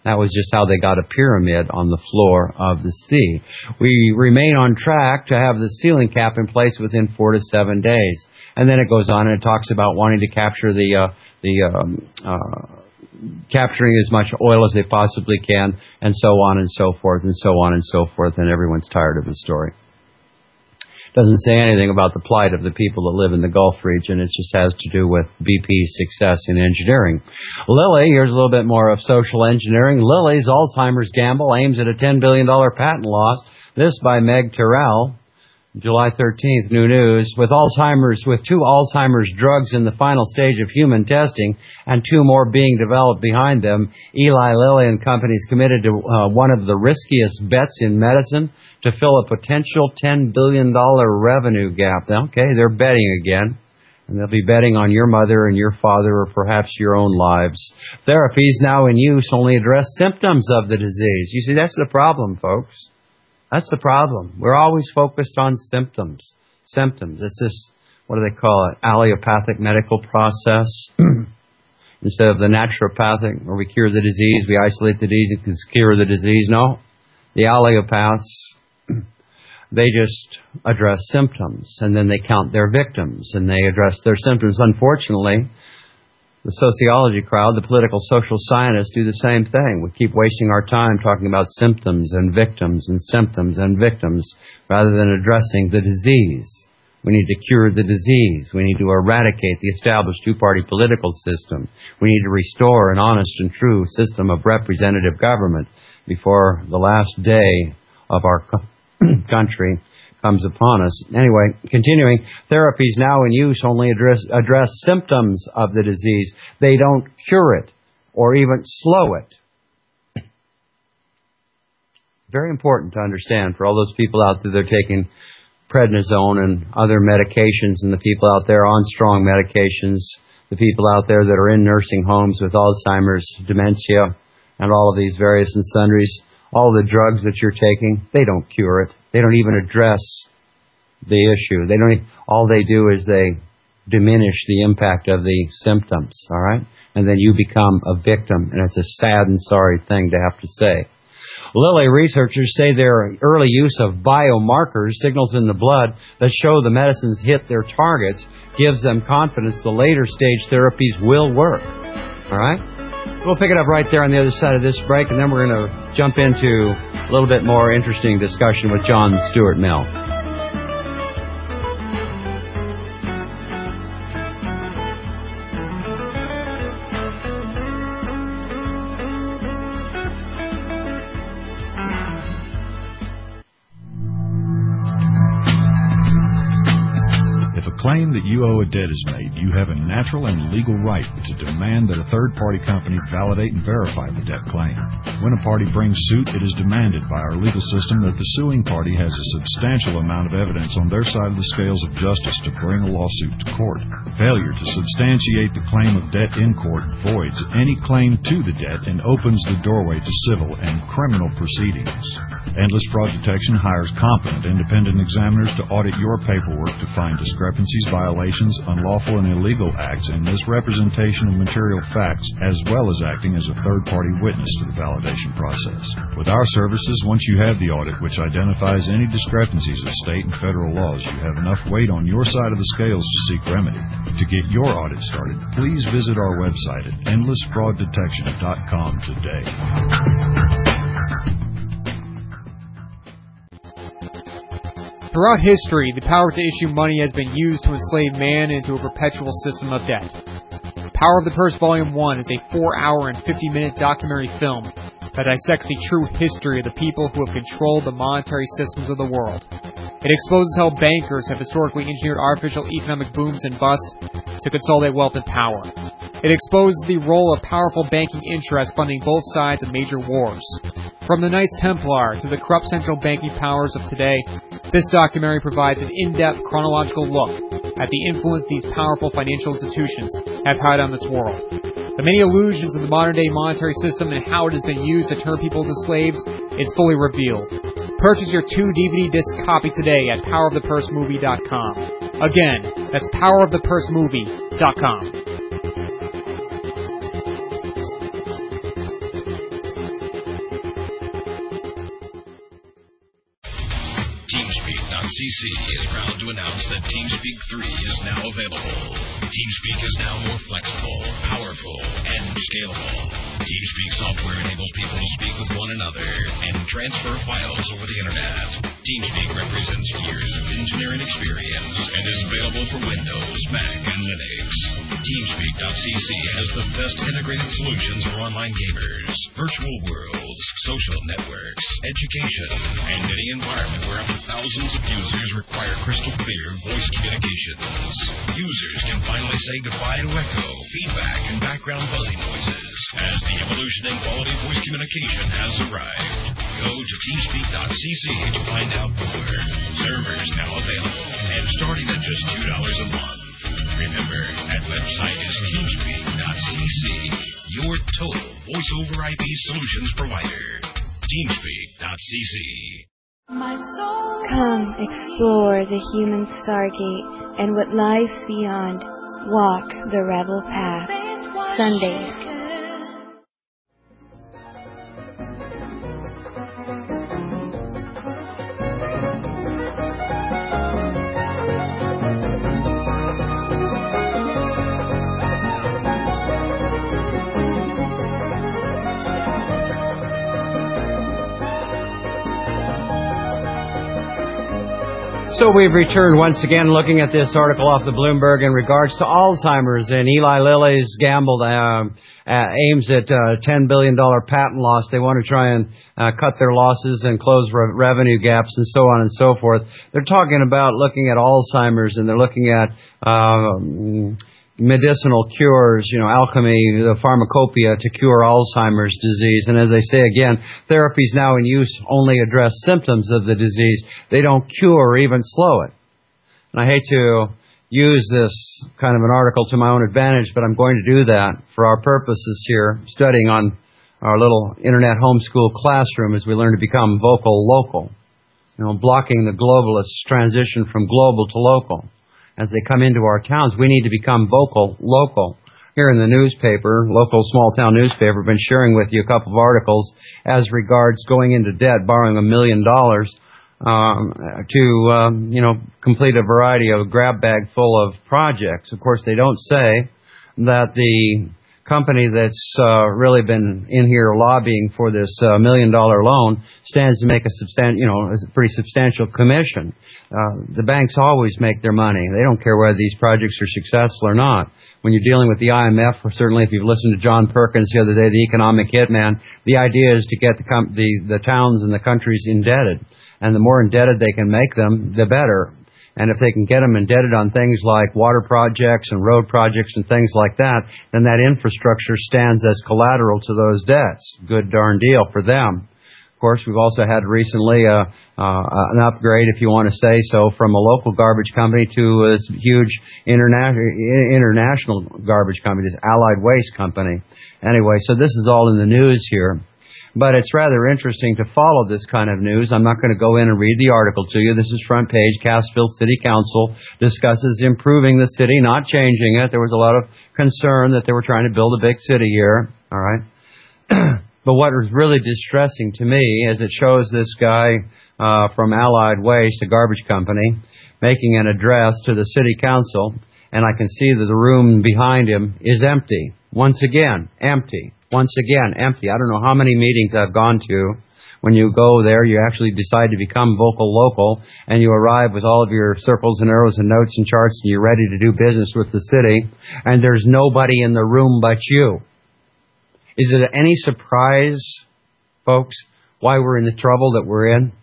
That was just how they got a pyramid on the floor of the sea. We remain on track to have the ceiling cap in place within four to seven days. And then it goes on and it talks about wanting to capture the, uh, the, um, uh, capturing as much oil as they possibly can, and so on and so forth, and so on and so forth, and everyone's tired of the story. Doesn't say anything about the plight of the people that live in the Gulf region. It just has to do with B P's success in engineering. Lilly, here's a little bit more of social engineering. Lilly's Alzheimer's gamble aims at a ten billion dollars patent loss. This by Meg Terrell, July thirteenth, New News. With Alzheimer's, with two Alzheimer's drugs in the final stage of human testing and two more being developed behind them, Eli Lilly and Company is committed to uh, one of the riskiest bets in medicine, to fill a potential ten billion dollars revenue gap. Okay, they're betting again. And they'll be betting on your mother and your father or perhaps your own lives. Therapies now in use only address symptoms of the disease. You see, that's the problem, folks. That's the problem. We're always focused on symptoms. Symptoms. It's this, what do they call it, allopathic medical process. Instead of the naturopathic, where we cure the disease, we isolate the disease and cure the disease. No. The allopaths, they just address symptoms, and then they count their victims, and they address their symptoms. Unfortunately, the sociology crowd, the political social scientists, do the same thing. We keep wasting our time talking about symptoms and victims and symptoms and victims rather than addressing the disease. We need to cure the disease. We need to eradicate the established two-party political system. We need to restore an honest and true system of representative government before the last day of our country comes upon us. Anyway, continuing, therapies now in use only address, address symptoms of the disease. They don't cure it or even slow it. Very important to understand for all those people out there that are taking prednisone and other medications, and the people out there on strong medications, the people out there that are in nursing homes with Alzheimer's, dementia, and all of these various and sundries, all the drugs that you're taking, they don't cure it. They don't even address the issue. They don't. All they do is they diminish the impact of the symptoms, all right? And then you become a victim, and it's a sad and sorry thing to have to say. Lilly researchers say their early use of biomarkers, signals in the blood that show the medicines hit their targets, gives them confidence the later stage therapies will work, all right? We'll pick it up right there on the other side of this break, and then we're going to jump into a little bit more interesting discussion with John Stuart Mill. Claim that you owe a debt is made, you have a natural and legal right to demand that a third-party company validate and verify the debt claim. When a party brings suit, it is demanded by our legal system that the suing party has a substantial amount of evidence on their side of the scales of justice to bring a lawsuit to court. Failure to substantiate the claim of debt in court voids any claim to the debt and opens the doorway to civil and criminal proceedings. Endless Fraud Detection hires competent independent examiners to audit your paperwork to find discrepancies, violations, unlawful and illegal acts, and misrepresentation of material facts, as well as acting as a third-party witness to the validation process. With our services, once you have the audit which identifies any discrepancies of state and federal laws, you have enough weight on your side of the scales to seek remedy. To get your audit started, please visit our website at endless fraud detection dot com today. Throughout history, the power to issue money has been used to enslave man into a perpetual system of debt. Power of the Purse Volume one is a four hour and fifty minute documentary film that dissects the true history of the people who have controlled the monetary systems of the world. It exposes how bankers have historically engineered artificial economic booms and busts to consolidate wealth and power. It exposes the role of powerful banking interests funding both sides of major wars. From the Knights Templar to the corrupt central banking powers of today, this documentary provides an in-depth chronological look at the influence these powerful financial institutions have had on this world. The many illusions of the modern-day monetary system and how it has been used to turn people into slaves is fully revealed. Purchase your two D V D disc copy today at power of the purse movie dot com. Again, that's power of the purse movie dot com. TeamSpeak dot c c is proud to announce that TeamSpeak three is now available. TeamSpeak is now more flexible, powerful, and scalable. TeamSpeak software enables people to speak with one another and transfer files over the internet. TeamSpeak represents years of engineering experience and is available for Windows, Mac, and Linux. TeamSpeak dot c c has the best integrated solutions for online gamers, virtual worlds, social networks, education, and any environment where up to thousands of users require crystal clear voice communications. Users can finally say goodbye to echo, feedback, and background buzzing noises as the evolution in quality voice communication has arrived. Go to TeamSpeak dot c c to find out more. Servers now available and starting at just two dollars a month. Remember, that website is TeamSpeak dot c c, your total voice-over I P solutions provider. TeamSpeak dot c c. Come explore the human stargate and what lies beyond. Walk the rebel path. Sundays. So we've returned once again looking at this article off the Bloomberg in regards to Alzheimer's, and Eli Lilly's gambled, uh, uh, aims at uh, ten billion dollars patent loss. They want to try and uh, cut their losses and close re- revenue gaps and so on and so forth. They're talking about looking at Alzheimer's, and they're looking at uh, medicinal cures, you know, alchemy, the pharmacopoeia to cure Alzheimer's disease. And as they say again, therapies now in use only address symptoms of the disease. They don't cure or even slow it. And I hate to use this kind of an article to my own advantage, but I'm going to do that for our purposes here, studying on our little internet homeschool classroom as we learn to become vocal local, you know, blocking the globalists' transition from global to local. As they come into our towns, we need to become vocal local. Here in the newspaper, local small-town newspaper, I've been sharing with you a couple of articles as regards going into debt, borrowing a million dollars um, to, um, you know, complete a variety of grab bag full of projects. Of course, they don't say that the company that's uh, really been in here lobbying for this uh, million-dollar loan stands to make a substan- you know, a pretty substantial commission. Uh, the banks always make their money. They don't care whether these projects are successful or not. When you're dealing with the I M F, or certainly if you've listened to John Perkins the other day, the economic hitman, the idea is to get the, com- the, the towns and the countries indebted. And the more indebted they can make them, the better. And if they can get them indebted on things like water projects and road projects and things like that, then that infrastructure stands as collateral to those debts. Good darn deal for them. Of course, we've also had recently a, uh, an upgrade, if you want to say so, from a local garbage company to a huge interna- international garbage company, this Allied Waste Company. Anyway, so this is all in the news here. But it's rather interesting to follow this kind of news. I'm not going to go in and read the article to you. This is front page. Cassville City Council discusses improving the city, not changing it. There was a lot of concern that they were trying to build a big city here. All right. But what was really distressing to me is it shows this guy uh, from Allied Waste, a garbage company, making an address to the city council, and I can see that the room behind him is empty. Once again, empty. Once again, empty. I don't know how many meetings I've gone to. When you go there, you actually decide to become vocal local, and you arrive with all of your circles and arrows and notes and charts, and you're ready to do business with the city, and there's nobody in the room but you. Is it any surprise, folks, why we're in the trouble that we're in?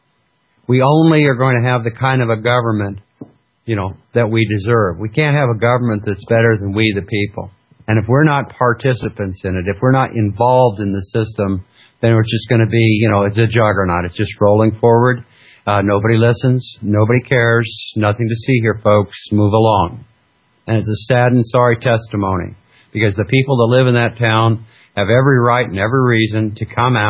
We only are going to have the kind of a government, you know, that we deserve. We can't have a government that's better than we, the people. And if we're not participants in it, if we're not involved in the system, then it's just going to be, you know, it's a juggernaut. It's just rolling forward. Uh, nobody listens. Nobody cares. Nothing to see here, folks. Move along. And it's a sad and sorry testimony, because the people that live in that town have every right and every reason to come out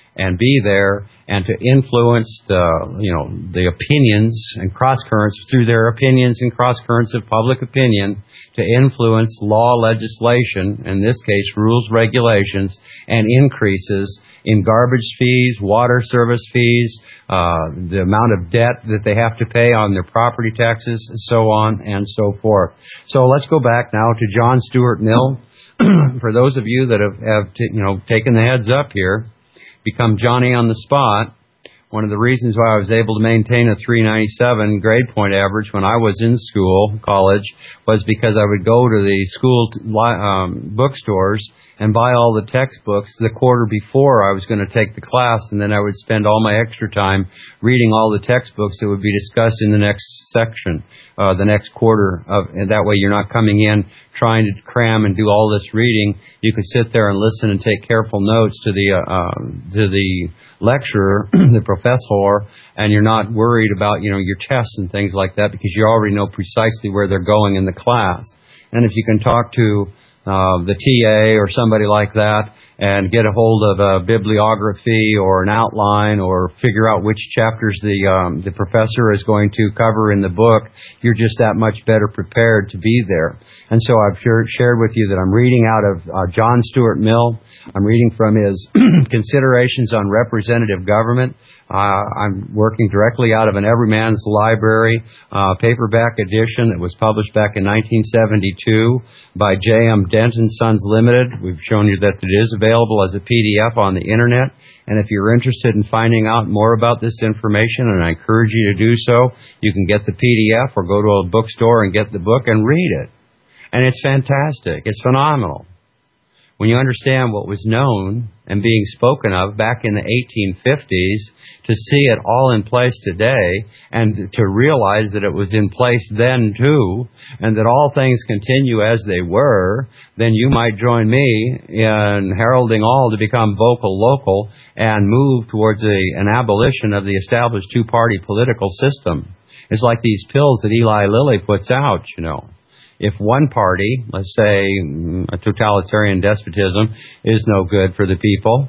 and be there and to influence the, you know, the opinions and cross-currents through their opinions and cross-currents of public opinion to influence law legislation, in this case rules, regulations, and increases in garbage fees, water service fees, uh, the amount of debt that they have to pay on their property taxes, and so on and so forth. So let's go back now to John Stuart Mill. For those of you that have, have t- you know, taken the heads up here, become Johnny on the spot, one of the reasons why I was able to maintain a three ninety-seven grade point average when I was in school, college, was because I would go to the school um, bookstores and buy all the textbooks the quarter before I was going to take the class, and then I would spend all my extra time reading all the textbooks that would be discussed in the next section, uh, the next quarter, of, and that way you're not coming in trying to cram and do all this reading. You could sit there and listen and take careful notes to the uh, uh, to the lecturer, the professor, and you're not worried about, you know, your tests and things like that because you already know precisely where they're going in the class. And if you can talk to uh, the T A or somebody like that and get a hold of a bibliography or an outline or figure out which chapters the um, the professor is going to cover in the book, you're just that much better prepared to be there. And so I've shared with you that I'm reading out of uh, John Stuart Mill. I'm reading from his Considerations on Representative Government. Uh, I'm working directly out of an Everyman's Library uh, paperback edition that was published back in nineteen seventy-two by J M Dent and Sons Limited. We've shown you that it is available as a P D F on the Internet. And if you're interested in finding out more about this information, and I encourage you to do so, you can get the P D F or go to a bookstore and get the book and read it. And it's fantastic. It's phenomenal. When you understand what was known and being spoken of back in the eighteen fifties, to see it all in place today, and to realize that it was in place then too, and that all things continue as they were, then you might join me in heralding all to become vocal local and move towards a, an abolition of the established two-party political system. It's like these pills that Eli Lilly puts out, you know. If one party, let's say a totalitarian despotism, is no good for the people,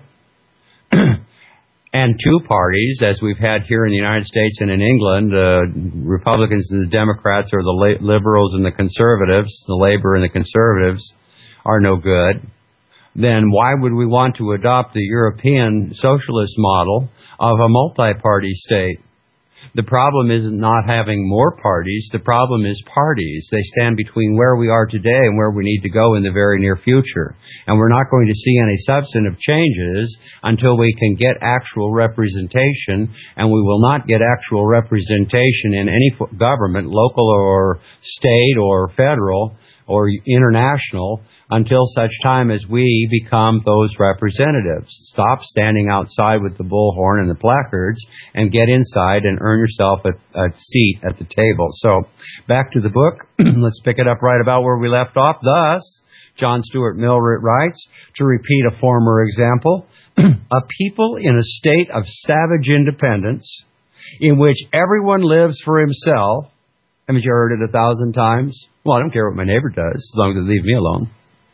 and two parties, as we've had here in the United States and in England, uh, Republicans and the Democrats, or the liberals and the conservatives, the Labor and the conservatives, are no good, then why would we want to adopt the European socialist model of a multi-party state? The problem isn't not having more parties. The problem is parties. They stand between where we are today and where we need to go in the very near future. And we're not going to see any substantive changes until we can get actual representation, and we will not get actual representation in any government, local or state or federal or international, until such time as we become those representatives. Stop standing outside with the bullhorn and the placards and get inside and earn yourself a, a seat at the table. So, back to the book. Let's pick it up right about where we left off. Thus, John Stuart Mill writes, to repeat a former example, a people in a state of savage independence in which everyone lives for himself. Haven't you heard it a thousand times? Well, I don't care what my neighbor does, as long as they leave me alone.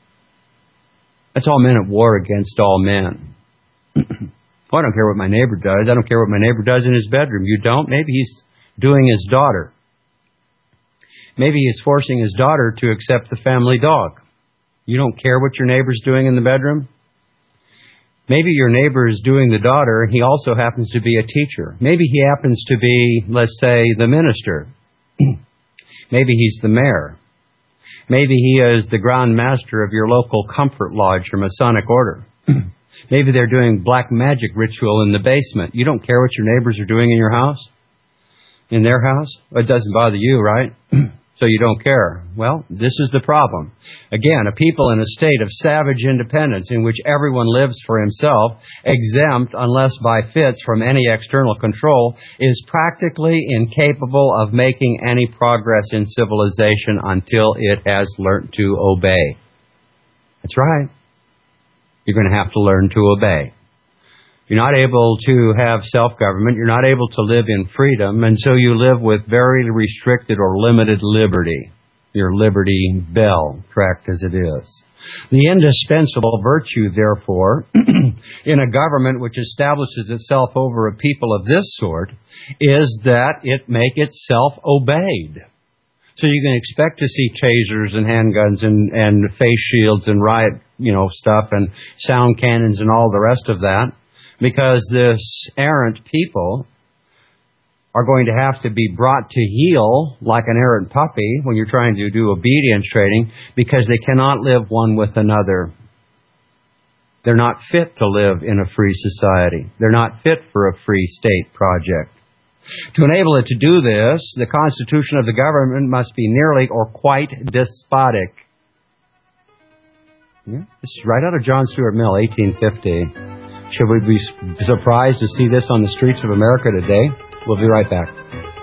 That's all men at war against all men. Well, I don't care what my neighbor does. I don't care what my neighbor does in his bedroom. You don't? Maybe he's doing his daughter. Maybe he's forcing his daughter to accept the family dog. You don't care what your neighbor's doing in the bedroom? Maybe your neighbor is doing the daughter, and he also happens to be a teacher. Maybe he happens to be, let's say, the minister. Maybe he's the mayor. Maybe he is the Grand Master of your local comfort lodge or Masonic order. Maybe they're doing black magic ritual in the basement. You don't care what your neighbors are doing in your house? In their house? It doesn't bother you, right? So you don't care. Well, this is the problem. Again, a people in a state of savage independence in which everyone lives for himself, exempt unless by fits from any external control, is practically incapable of making any progress in civilization until it has learnt to obey. That's right. You're going to have to learn to obey. You're not able to have self-government. You're not able to live in freedom, and so you live with very restricted or limited liberty. Your liberty bell, correct as it is. The indispensable virtue, therefore, in a government which establishes itself over a people of this sort is that it make itself obeyed. So you can expect to see tasers and handguns and, and face shields and riot, you know, stuff and sound cannons and all the rest of that, because this errant people are going to have to be brought to heel like an errant puppy when you're trying to do obedience training, because they cannot live one with another. They're not fit to live in a free society. They're not fit for a free state project. To enable it to do this, the constitution of the government must be nearly or quite despotic. Yeah, this is right out of John Stuart Mill, eighteen fifty. Should we be surprised to see this on the streets of America today? We'll be right back.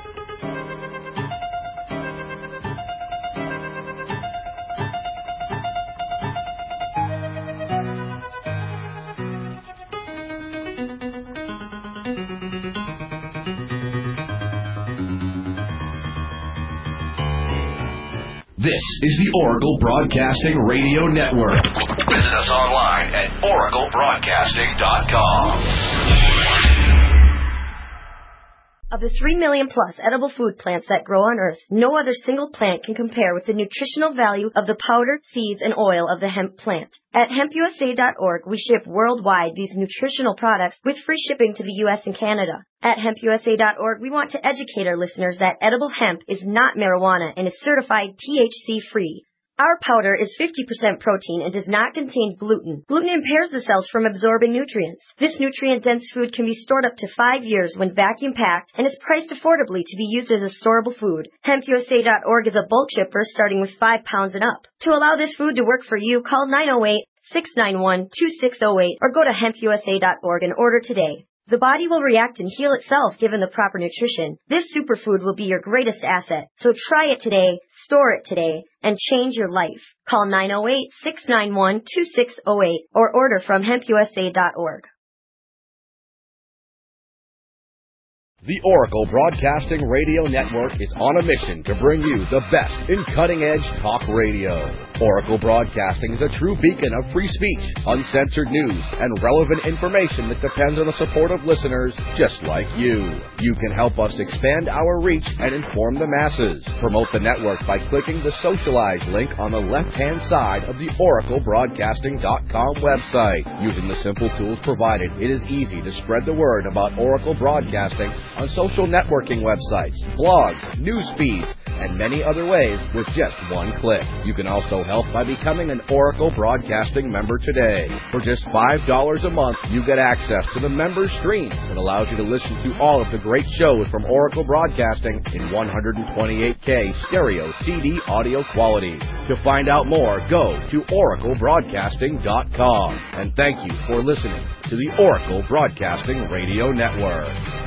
This is the Oracle Broadcasting Radio Network. Visit us online at oracle broadcasting dot com. Of the three million plus edible food plants that grow on Earth, no other single plant can compare with the nutritional value of the powder, seeds, and oil of the hemp plant. At hemp U S A dot org, we ship worldwide these nutritional products with free shipping to the U S and Canada. At hemp U S A dot org, we want to educate our listeners that edible hemp is not marijuana and is certified T H C-free. Our powder is fifty percent protein and does not contain gluten. Gluten impairs the cells from absorbing nutrients. This nutrient-dense food can be stored up to five years when vacuum-packed and is priced affordably to be used as a storable food. hemp U S A dot org is a bulk shipper starting with five pounds and up. To allow this food to work for you, call nine oh eight, six nine one, two six oh eight or go to hemp U S A dot org and order today. The body will react and heal itself given the proper nutrition. This superfood will be your greatest asset. So try it today, store it today, and change your life. Call nine oh eight, six nine one, two six oh eight or order from hemp U S A dot org. The Oracle Broadcasting Radio Network is on a mission to bring you the best in cutting-edge talk radio. Oracle Broadcasting is a true beacon of free speech, uncensored news, and relevant information that depends on the support of listeners just like you. You can help us expand our reach and inform the masses. Promote the network by clicking the Socialize link on the left-hand side of the oracle broadcasting dot com website. Using the simple tools provided, it is easy to spread the word about Oracle Broadcasting on social networking websites, blogs, news feeds, and many other ways with just one click. You can also help by becoming an Oracle Broadcasting member today. For just five dollars a month, you get access to the member stream that allows you to listen to all of the great shows from Oracle Broadcasting in one twenty-eight K stereo C D audio quality. To find out more, go to oracle broadcasting dot com. And thank you for listening to the Oracle Broadcasting Radio Network.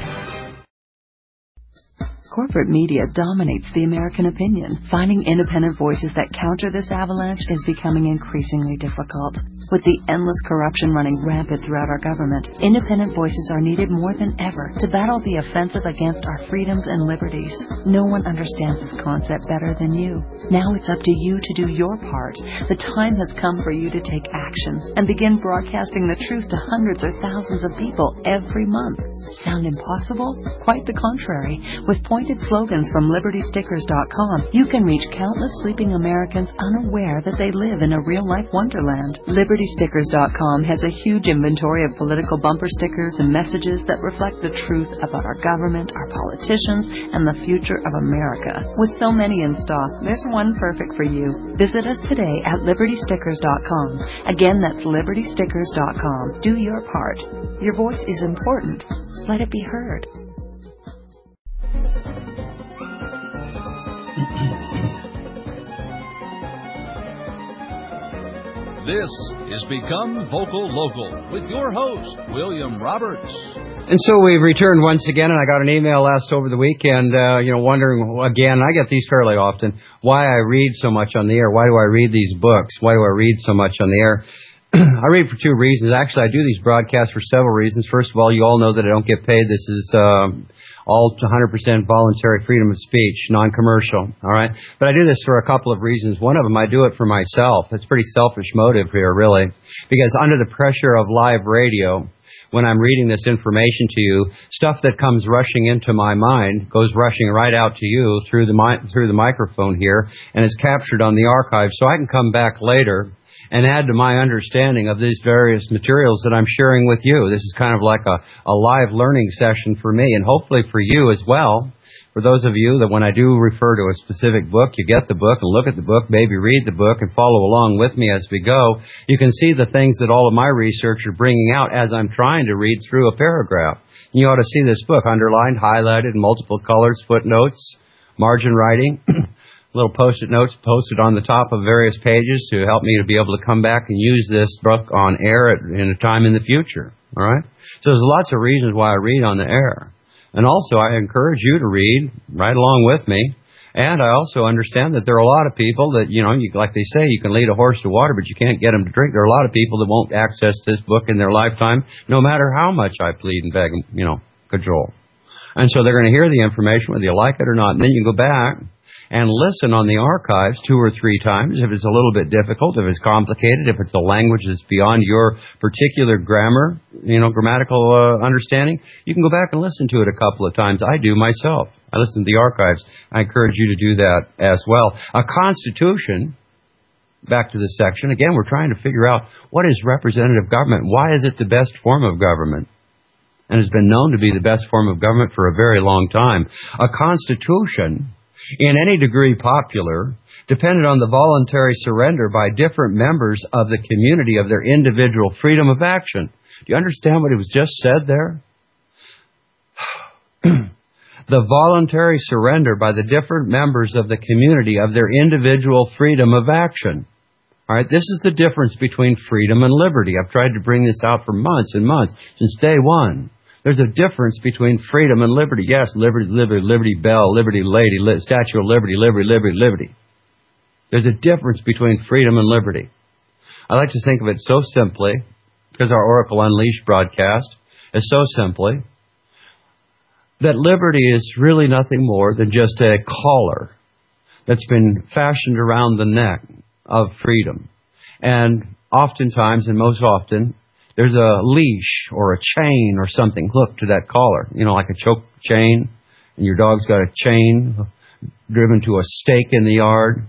Corporate media dominates the American opinion. Finding independent voices that counter this avalanche is becoming increasingly difficult. With the endless corruption running rampant throughout our government, independent voices are needed more than ever to battle the offensive against our freedoms and liberties. No one understands this concept better than you. Now it's up to you to do your part. The time has come for you to take action and begin broadcasting the truth to hundreds or thousands of people every month. Sound impossible? Quite the contrary. With pointed slogans from liberty stickers dot com, you can reach countless sleeping Americans unaware that they live in a real-life wonderland. liberty stickers dot com has a huge inventory of political bumper stickers and messages that reflect the truth about our government, our politicians, and the future of America. With so many in stock, there's one perfect for you. Visit us today at liberty stickers dot com. Again, that's liberty stickers dot com. Do your part. Your voice is important. Let it be heard. This is Become Vocal Local with your host, William Roberts. And so we've returned once again, and I got an email last over the weekend, uh, you know, wondering again, I get these fairly often, why I read so much on the air. Why do I read these books? Why do I read so much on the air? I read for two reasons. Actually, I do these broadcasts for several reasons. First of all, you all know that I don't get paid. This is uh, all one hundred percent voluntary freedom of speech, non-commercial, all right? But I do this for a couple of reasons. One of them, I do it for myself. It's a pretty selfish motive here, really, because under the pressure of live radio, when I'm reading this information to you, stuff that comes rushing into my mind goes rushing right out to you through the mi- through the microphone here, and is captured on the archive, so I can come back later and add to my understanding of these various materials that I'm sharing with you. This is kind of like a, a live learning session for me, and hopefully for you as well. For those of you that when I do refer to a specific book, you get the book and look at the book, maybe read the book and follow along with me as we go. You can see the things that all of my research are bringing out as I'm trying to read through a paragraph. And you ought to see this book underlined, highlighted, in multiple colors, footnotes, margin writing, little post-it notes posted on the top of various pages to help me to be able to come back and use this book on air at, in a time in the future. All right? So there's lots of reasons why I read on the air. And also, I encourage you to read right along with me. And I also understand that there are a lot of people that, you know, you, like they say, you can lead a horse to water, but you can't get them to drink. There are a lot of people that won't access this book in their lifetime, no matter how much I plead and beg, you know, cajole. And so they're going to hear the information, whether you like it or not. And then you can go back and listen on the archives two or three times if it's a little bit difficult, if it's complicated, if it's a language that's beyond your particular grammar, you know, grammatical uh, understanding. You can go back and listen to it a couple of times. I do myself. I listen to the archives. I encourage you to do that as well. A constitution, back to this section, again, we're trying to figure out what is representative government. Why is it the best form of government? And has been known to be the best form of government for a very long time. A constitution, in any degree popular, depended on the voluntary surrender by different members of the community of their individual freedom of action. Do you understand what it was just said there? The voluntary surrender by the different members of the community of their individual freedom of action. All right, this is the difference between freedom and liberty. I've tried to bring this out for months and months, since day one. There's a difference between freedom and liberty. Yes, liberty, liberty, liberty bell, liberty lady, li- Statue of Liberty, liberty, liberty, liberty. There's a difference between freedom and liberty. I like to think of it so simply, because our Oracle Unleashed broadcast is so simply, that liberty is really nothing more than just a collar that's been fashioned around the neck of freedom. And oftentimes, and most often, there's a leash or a chain or something hooked to that collar, you know, like a choke chain, and your dog's got a chain driven to a stake in the yard,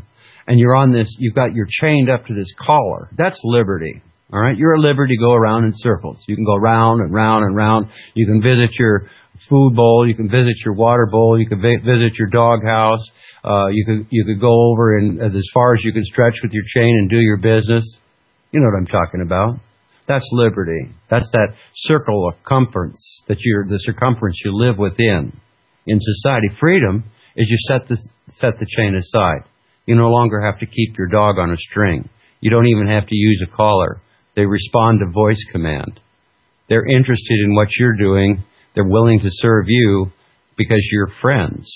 and you're on this, you've got, you're chained up to this collar. That's liberty, all right? You're at liberty to go around in circles. You can go round and round and round. You can visit your food bowl. You can visit your water bowl. You can vi- visit your dog house. Uh, you could, you could go over and as far as you can stretch with your chain and do your business. You know what I'm talking about. That's liberty. That's that circle of circumference that you're, the circumference you live within in society. Freedom is you set the, set the chain aside. You no longer have to keep your dog on a string. You don't even have to use a collar. They respond to voice command. They're interested in what you're doing. They're willing to serve you because you're friends.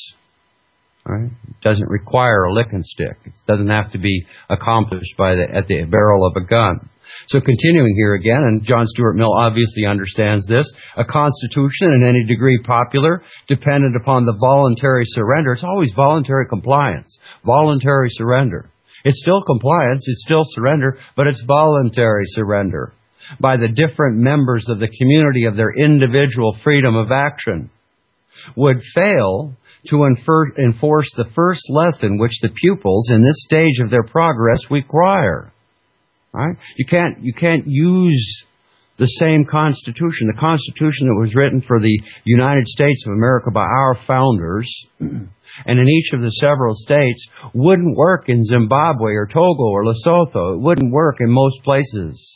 All right? It doesn't require a licking stick. It doesn't have to be accomplished by the, at the barrel of a gun. So continuing here again, and John Stuart Mill obviously understands this, a constitution in any degree popular, dependent upon the voluntary surrender. It's always voluntary compliance, voluntary surrender. It's still compliance, it's still surrender, but it's voluntary surrender by the different members of the community of their individual freedom of action, would fail to infer, enforce the first lesson which the pupils in this stage of their progress require. Right? You can't, you can't use the same Constitution, the Constitution that was written for the United States of America by our founders, and in each of the several states, wouldn't work in Zimbabwe or Togo or Lesotho. It wouldn't work in most places.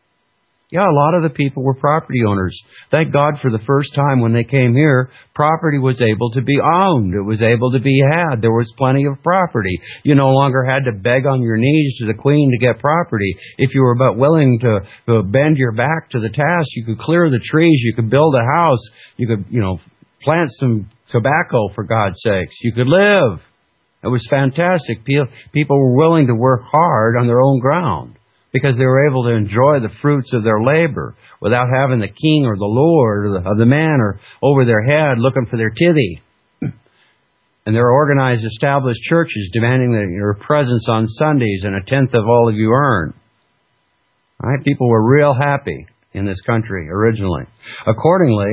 Yeah, a lot of the people were property owners. Thank God for the first time when they came here, property was able to be owned. It was able to be had. There was plenty of property. You no longer had to beg on your knees to the Queen to get property. If you were but willing to, to bend your back to the task, you could clear the trees, you could build a house, you could, you know, plant some tobacco, for God's sakes. You could live. It was fantastic. People were willing to work hard on their own ground. because they were able to enjoy the fruits of their labor without having the king or the lord or the, of the manor over their head looking for their tithe. And there are organized, established churches demanding that your presence on Sundays and a tenth of all of you earn. All right? People were real happy in this country originally. Accordingly,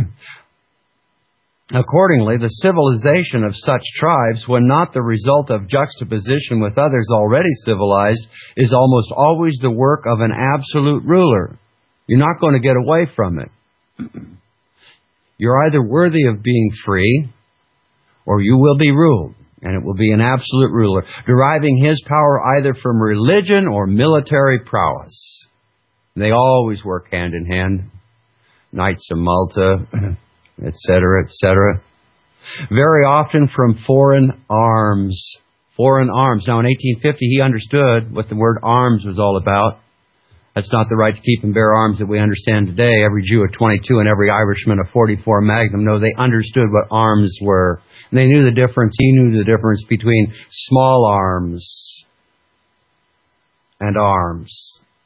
accordingly, the civilization of such tribes, when not the result of juxtaposition with others already civilized, is almost always the work of an absolute ruler. You're not going to get away from it. You're either worthy of being free, or you will be ruled, and it will be an absolute ruler, deriving his power either from religion or military prowess. They always work hand in hand. Knights of Malta, et cetera, et cetera. Very often from foreign arms. Foreign arms. Now, in eighteen fifty, he understood what the word arms was all about. That's not the right to keep and bear arms that we understand today. Every Jew at twenty-two and every Irishman a forty-four Magnum. No, they understood what arms were. And they knew the difference. He knew the difference between small arms and arms.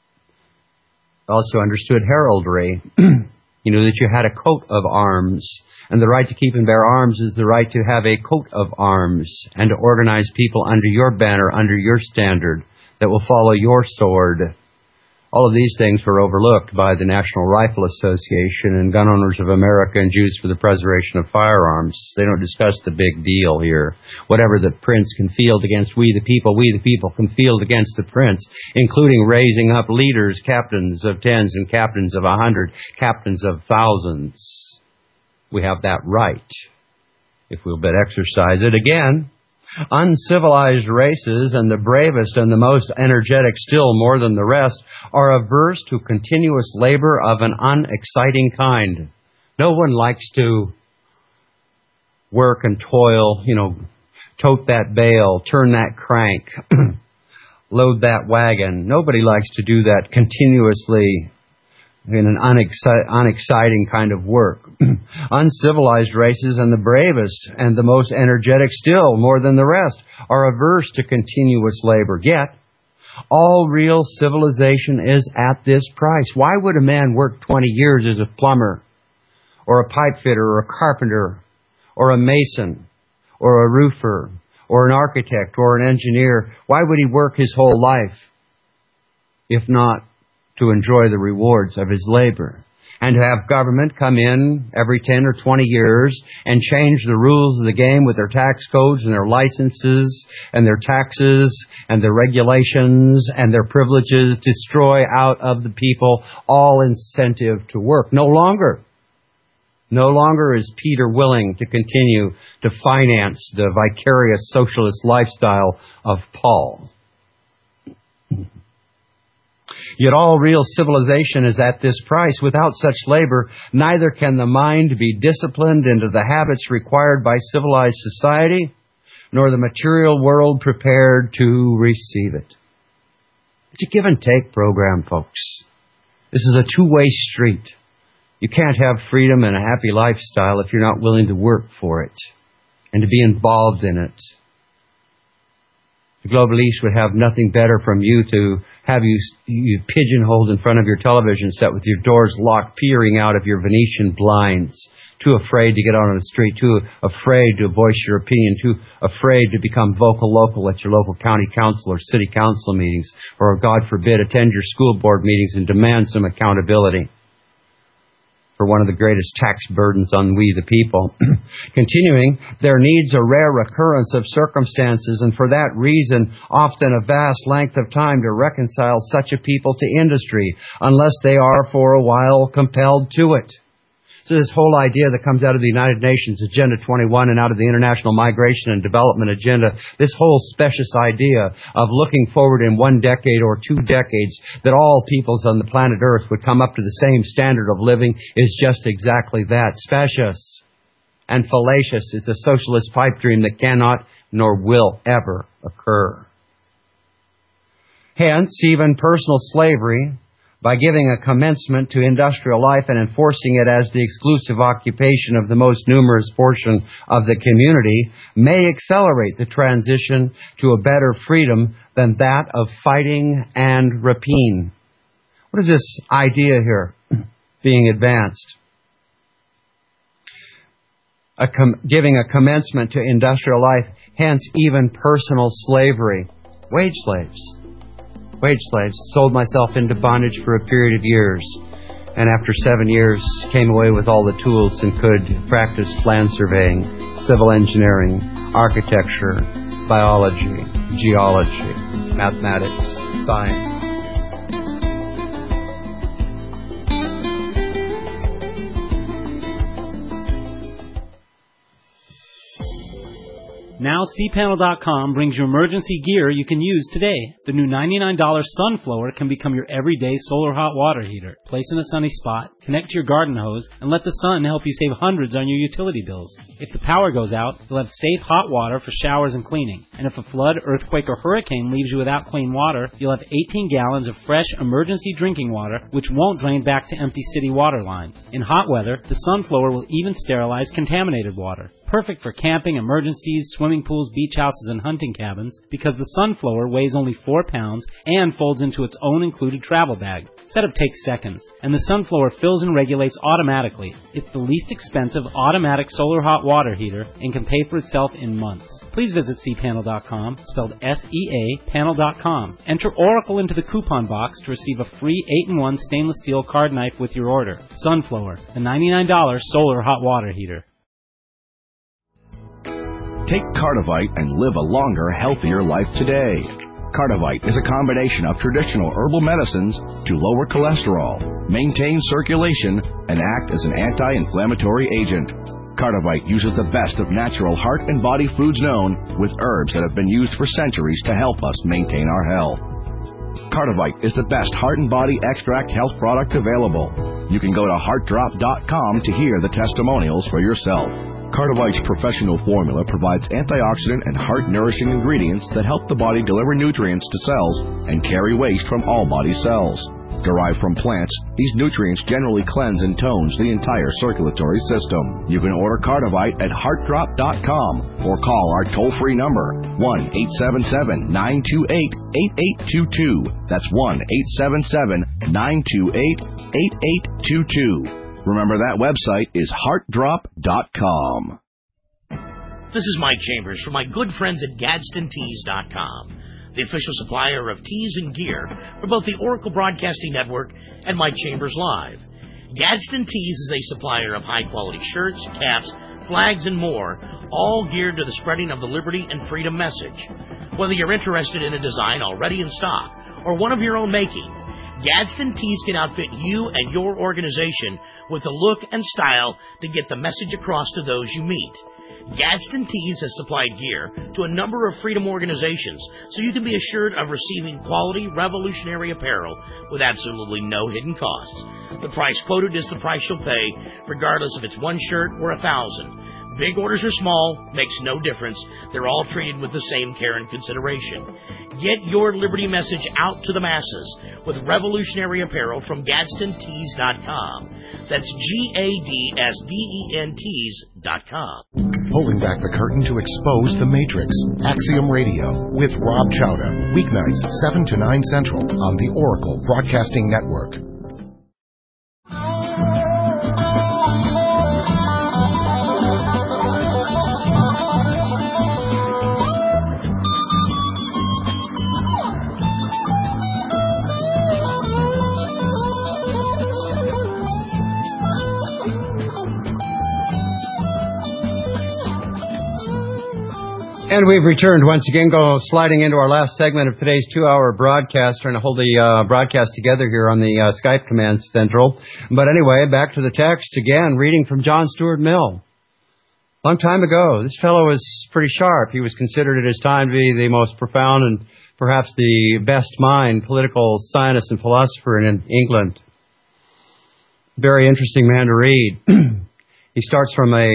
Also understood heraldry. He knew that you had a coat of arms. And the right to keep and bear arms is the right to have a coat of arms and to organize people under your banner, under your standard, that will follow your sword. All of these things were overlooked by the National Rifle Association and Gun Owners of America and Jews for the Preservation of Firearms. They don't discuss the big deal here. Whatever the prince can field against we the people, we the people can field against the prince, including raising up leaders, captains of tens and captains of a hundred, captains of thousands. We have that right, if we'll but exercise it. Again, uncivilized races, and the bravest and the most energetic still more than the rest, are averse to continuous labor of an unexciting kind. No one likes to work and toil, you know, tote that bale, turn that crank, load that wagon. Nobody likes to do that continuously in an unexci- unexciting kind of work. Uncivilized races, and the bravest and the most energetic still, more than the rest, are averse to continuous labor. Yet, all real civilization is at this price. Why would a man work twenty years as a plumber, or a pipe fitter, or a carpenter, or a mason, or a roofer, or an architect, or an engineer? Why would he work his whole life, if not to enjoy the rewards of his labor? And to have government come in every ten or twenty years and change the rules of the game with their tax codes and their licenses and their taxes and their regulations and their privileges, destroy out of the people all incentive to work. No longer. No longer is Peter willing to continue to finance the vicarious socialist lifestyle of Paul. Yet all real civilization is at this price. Without such labor, neither can the mind be disciplined into the habits required by civilized society, nor the material world prepared to receive it. It's a give and take program, folks. This is a two-way street. You can't have freedom and a happy lifestyle if you're not willing to work for it and to be involved in it. The Global East would have nothing better from you to have you, you pigeonholed in front of your television set with your doors locked, peering out of your Venetian blinds, too afraid to get out on the street, too afraid to voice your opinion, too afraid to become vocal local at your local county council or city council meetings, or, God forbid, attend your school board meetings and demand some accountability for one of the greatest tax burdens on we the people. Continuing, there needs a rare recurrence of circumstances, and for that reason, often a vast length of time to reconcile such a people to industry, unless they are for a while compelled to it. So this whole idea that comes out of the United Nations Agenda twenty-one and out of the International Migration and Development Agenda, this whole specious idea of looking forward in one decade or two decades that all peoples on the planet Earth would come up to the same standard of living is just exactly that, specious and fallacious. It's a socialist pipe dream that cannot nor will ever occur. Hence, even personal slavery, by giving a commencement to industrial life and enforcing it as the exclusive occupation of the most numerous portion of the community, may accelerate the transition to a better freedom than that of fighting and rapine. What is this idea here being advanced? A com- giving a commencement to industrial life, hence even personal slavery. Wage slaves. Wage slaves. Sold myself into bondage for a period of years, and after seven years came away with all the tools and could practice land surveying, civil engineering, architecture, biology, geology, mathematics, science. Now C Panel dot com brings you emergency gear you can use today. The new ninety-nine dollars Sunflower can become your everyday solar hot water heater. Place in a sunny spot, connect to your garden hose, and let the sun help you save hundreds on your utility bills. If the power goes out, you'll have safe hot water for showers and cleaning. And if a flood, earthquake, or hurricane leaves you without clean water, you'll have eighteen gallons of fresh emergency drinking water, which won't drain back to empty city water lines. In hot weather, the Sunflower will even sterilize contaminated water. Perfect for camping, emergencies, swimming pools, beach houses, and hunting cabins, because the Sunflower weighs only four pounds and folds into its own included travel bag. Setup takes seconds, and the Sunflower fills and regulates automatically. It's the least expensive automatic solar hot water heater and can pay for itself in months. Please visit C Panel dot com, spelled S E A, panel dot com. Enter Oracle into the coupon box to receive a free eight in one stainless steel card knife with your order. Sunflower, the ninety-nine dollars solar hot water heater. Take Cardivite and live a longer, healthier life today. Cardivite is a combination of traditional herbal medicines to lower cholesterol, maintain circulation, and act as an anti-inflammatory agent. Cardivite uses the best of natural heart and body foods known, with herbs that have been used for centuries to help us maintain our health. Cardivite is the best heart and body extract health product available. You can go to heart drop dot com to hear the testimonials for yourself. Cardivite's professional formula provides antioxidant and heart-nourishing ingredients that help the body deliver nutrients to cells and carry waste from all body cells. Derived from plants, these nutrients generally cleanse and tones the entire circulatory system. You can order Cardivite at heart drop dot com or call our toll-free number, one eight seven seven, nine two eight, eight eight two two. That's one eight seven seven, nine two eight, eight eight two two. Remember, that website is heart drop dot com. This is Mike Chambers from my good friends at Gadsden Tees dot com, the official supplier of tees and gear for both the Oracle Broadcasting Network and Mike Chambers Live. Gadsden Tees is a supplier of high-quality shirts, caps, flags, and more, all geared to the spreading of the liberty and freedom message. Whether you're interested in a design already in stock or one of your own making, Gadsden Tees can outfit you and your organization with the look and style to get the message across to those you meet. Gadsden Tees has supplied gear to a number of freedom organizations, so you can be assured of receiving quality, revolutionary apparel with absolutely no hidden costs. The price quoted is the price you'll pay, regardless if it's one shirt or a thousand. Big orders or small, makes no difference. They're all treated with the same care and consideration. Get your liberty message out to the masses with revolutionary apparel from Gadsden Tees dot com. That's G A D S D E N Tees dot com. Pulling back the curtain to expose the Matrix. Axiom Radio with Rob Chowda. Weeknights, seven to nine Central on the Oracle Broadcasting Network. And we've returned once again, go sliding into our last segment of today's two-hour broadcast, trying to hold the uh, broadcast together here on the uh, Skype Command Central. But anyway, back to the text again, reading from John Stuart Mill. Long time ago, this fellow was pretty sharp. He was considered at his time to be the most profound and perhaps the best mind political scientist and philosopher in England. Very interesting man to read. He starts from a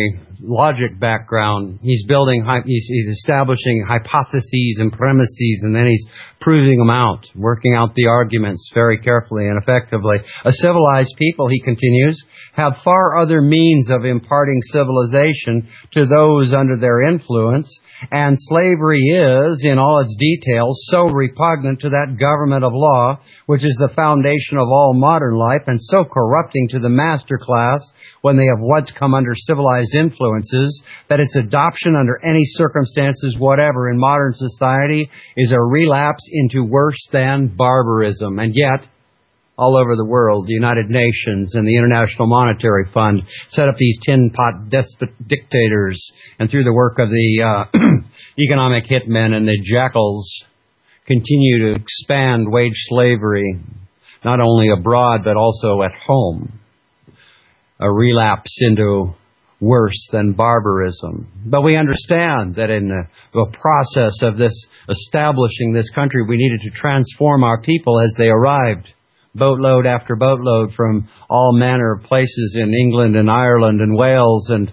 logic background. He's building, he's, he's establishing hypotheses and premises, and then he's proving them out, working out the arguments very carefully and effectively. A civilized people, he continues, have far other means of imparting civilization to those under their influence, and slavery is, in all its details, so repugnant to that government of law, which is the foundation of all modern life, and so corrupting to the master class when they have once come under civilized influences, that its adoption under any circumstances whatever in modern society is a relapse into worse than barbarism. And yet, all over the world, the United Nations and the International Monetary Fund set up these tin-pot despot dictators, and through the work of the uh, economic hitmen and the jackals, continue to expand wage slavery, not only abroad but also at home. A relapse into worse than barbarism. But we understand that in the, the process of this establishing this country, we needed to transform our people as they arrived. Boatload after boatload from all manner of places in England and Ireland and Wales and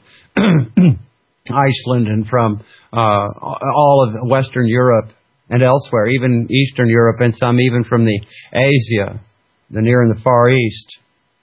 Iceland, and from uh, all of Western Europe and elsewhere, even Eastern Europe, and some even from the Asia, the Near and the Far East.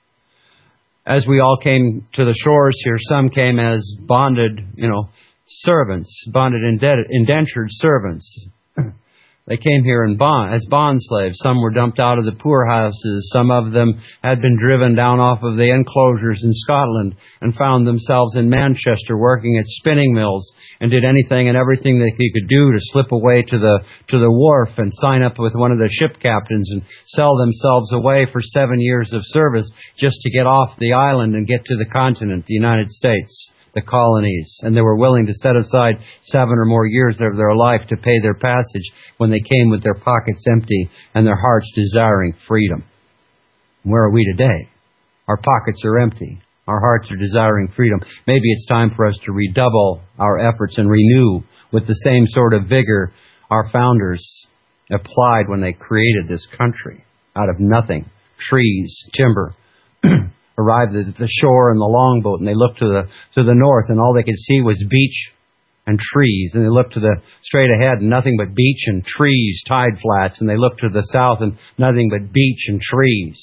As we all came to the shores here, some came as bonded, you know, servants, bonded indebted, indentured servants. They came here in bond, as bond slaves. Some were dumped out of the poorhouses. Some of them had been driven down off of the enclosures in Scotland and found themselves in Manchester working at spinning mills, and did anything and everything that they could do to slip away to the to the wharf and sign up with one of the ship captains and sell themselves away for seven years of service just to get off the island and get to the continent, the United States, the colonies. And they were willing to set aside seven or more years of their life to pay their passage when they came with their pockets empty and their hearts desiring freedom. Where are we today? Our pockets are empty. Our hearts are desiring freedom. Maybe it's time for us to redouble our efforts and renew with the same sort of vigor our founders applied when they created this country out of nothing. Trees, timber, arrived at the shore in the longboat, and they looked to the to the north, and all they could see was beach and trees. And they looked to the straight ahead, and nothing but beach and trees, tide flats. And they looked to the south, and nothing but beach and trees.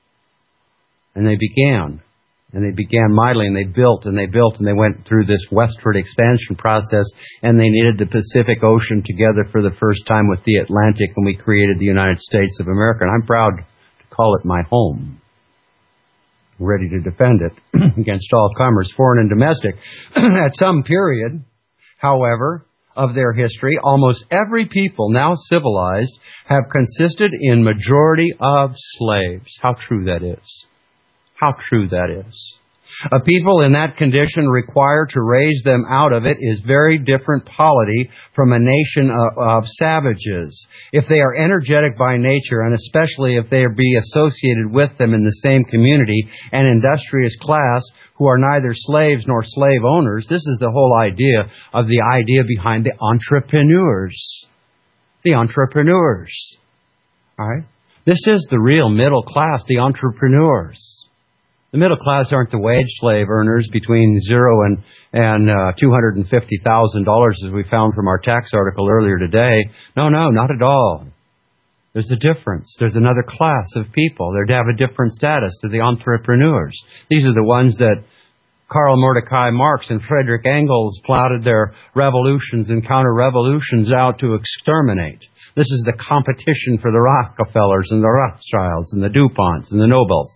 And they began, and they began mightily, and they built, and they built, and they went through this westward expansion process, and they knitted the Pacific Ocean together for the first time with the Atlantic, and we created the United States of America. And I'm proud to call it my home, ready to defend it against all comers, foreign and domestic. At some period, however, of their history, almost every people now civilized have consisted in majority of slaves. How true that is. How true that is. A people in that condition required to raise them out of it is very different polity from a nation of, of savages. If they are energetic by nature, and especially if they be associated with them in the same community, an industrious class who are neither slaves nor slave owners, this is the whole idea of the idea behind the entrepreneurs. The entrepreneurs. All right? This is the real middle class, the entrepreneurs. The middle class aren't the wage slave earners between zero and and uh, two hundred and fifty thousand dollars, as we found from our tax article earlier today. No, no, not at all. There's a difference. There's another class of people. They're to have a different status. They're the entrepreneurs. These are the ones that Karl Mordecai Marx and Frederick Engels plotted their revolutions and counter-revolutions out to exterminate. This is the competition for the Rockefellers and the Rothschilds and the DuPonts and the Nobels.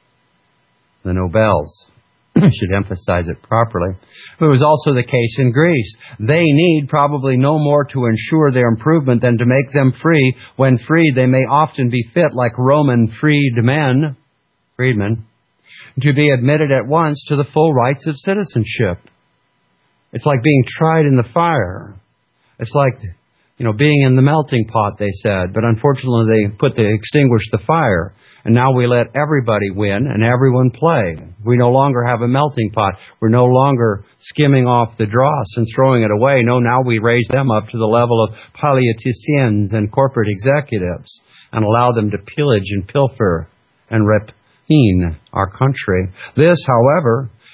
The Nobels. I should emphasize it properly. But it was also the case in Greece. They need probably no more to ensure their improvement than to make them free. When freed, they may often be fit, like Roman freedmen, freedmen, to be admitted at once to the full rights of citizenship. It's like being tried in the fire. It's like, you know, being in the melting pot, they said. But unfortunately, they put to extinguish the fire. And now we let everybody win and everyone play. We no longer have a melting pot. We're no longer skimming off the dross and throwing it away. No, now we raise them up to the level of politicians and corporate executives and allow them to pillage and pilfer and rapine our country. This, however,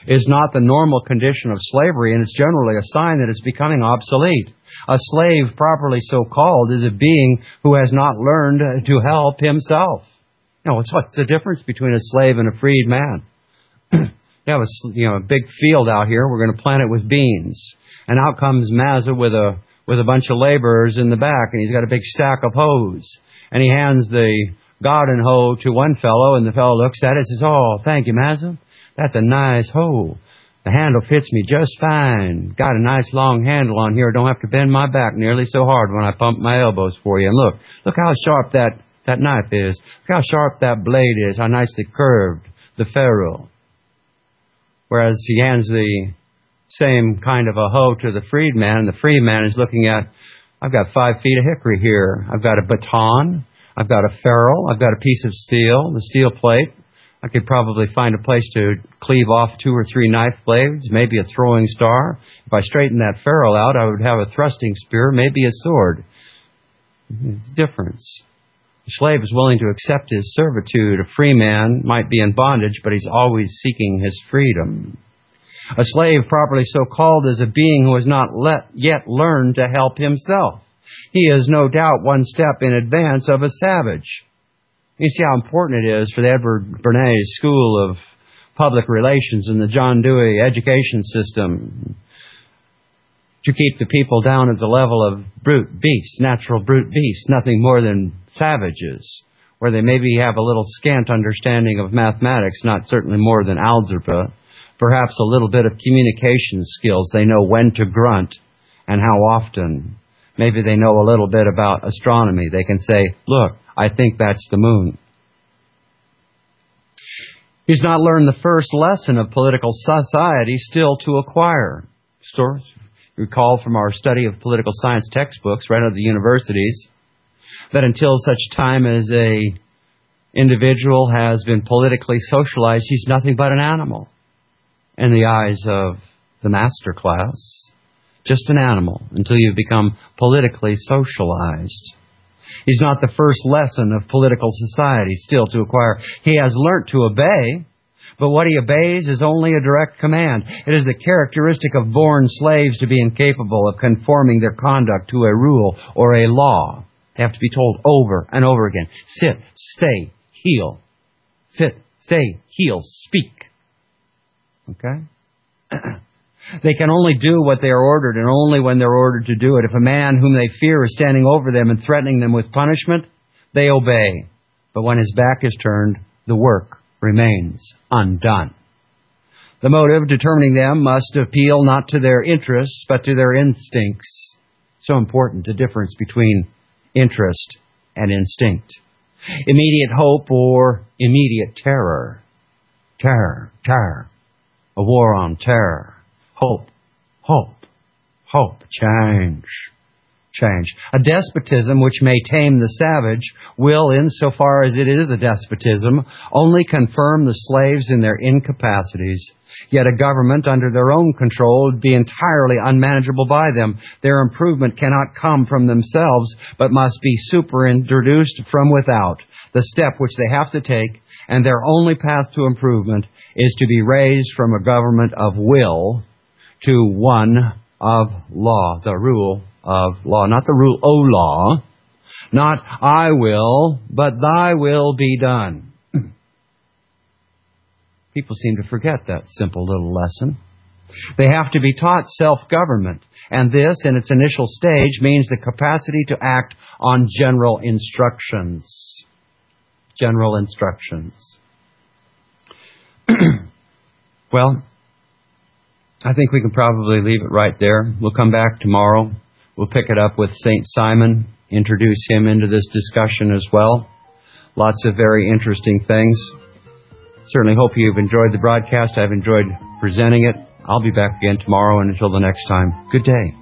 is not the normal condition of slavery, and it's generally a sign that it's becoming obsolete. A slave, properly so called, is a being who has not learned to help himself. You know, what's, what's the difference between a slave and a freed man? You have a, you know, a big field out here. We're going to plant it with beans. And out comes Mazza with a with a bunch of laborers in the back, and he's got a big stack of hoes. And he hands the garden hoe to one fellow, and the fellow looks at it and says, "Oh, thank you, Mazza. That's a nice hoe. The handle fits me just fine. Got a nice long handle on here. Don't have to bend my back nearly so hard when I pump my elbows for you. And look, look how sharp that, that knife is. Look how sharp that blade is, how nicely curved the ferrule." Whereas he hands the same kind of a hoe to the freed man, and the freed man is looking at, "I've got five feet of hickory here. I've got a baton. I've got a ferrule. I've got a piece of steel, the steel plate. I could probably find a place to cleave off two or three knife blades, maybe a throwing star. If I straightened that ferrule out, I would have a thrusting spear, maybe a sword." It's a difference. The slave is willing to accept his servitude. A free man might be in bondage, but he's always seeking his freedom. A slave, properly so called, is a being who has not let, yet learned to help himself. He is no doubt one step in advance of a savage. You see how important it is for the Edward Bernays School of Public Relations and the John Dewey education system to keep the people down at the level of brute beasts, natural brute beasts, nothing more than savages, where they maybe have a little scant understanding of mathematics, not certainly more than algebra, perhaps a little bit of communication skills. They know when to grunt and how often. Maybe they know a little bit about astronomy. They can say, "Look, I think that's the moon." He's not learned the first lesson of political society still to acquire. So, recall from our study of political science textbooks right out of the universities that until such time as a individual has been politically socialized, he's nothing but an animal in the eyes of the master class. Just an animal until you've become politically socialized. He's not the first lesson of political society still to acquire. He has learnt to obey, but what he obeys is only a direct command. It is the characteristic of born slaves to be incapable of conforming their conduct to a rule or a law. They have to be told over and over again, "Sit, stay, heel. Sit, stay, heel, speak." Okay? They can only do what they are ordered, and only when they're ordered to do it. If a man whom they fear is standing over them and threatening them with punishment, they obey. But when his back is turned, the work remains undone. The motive determining them must appeal not to their interests, but to their instincts. So important, the difference between interest and instinct. Immediate hope or immediate terror. Terror, terror. A war on terror. Hope, hope, hope, change, change. A despotism which may tame the savage will, insofar as it is a despotism, only confirm the slaves in their incapacities. Yet a government under their own control would be entirely unmanageable by them. Their improvement cannot come from themselves, but must be superintroduced from without. The step which they have to take, and their only path to improvement, is to be raised from a government of will to one of law, the rule of law. Not the rule, O law, not I will, but thy will be done. People seem to forget that simple little lesson. They have to be taught self-government, and this, in its initial stage, means the capacity to act on general instructions. General instructions. Well, I think we can probably leave it right there. We'll come back tomorrow. We'll pick it up with Saint Simon, introduce him into this discussion as well. Lots of very interesting things. Certainly hope you've enjoyed the broadcast. I've enjoyed presenting it. I'll be back again tomorrow, and until the next time, good day.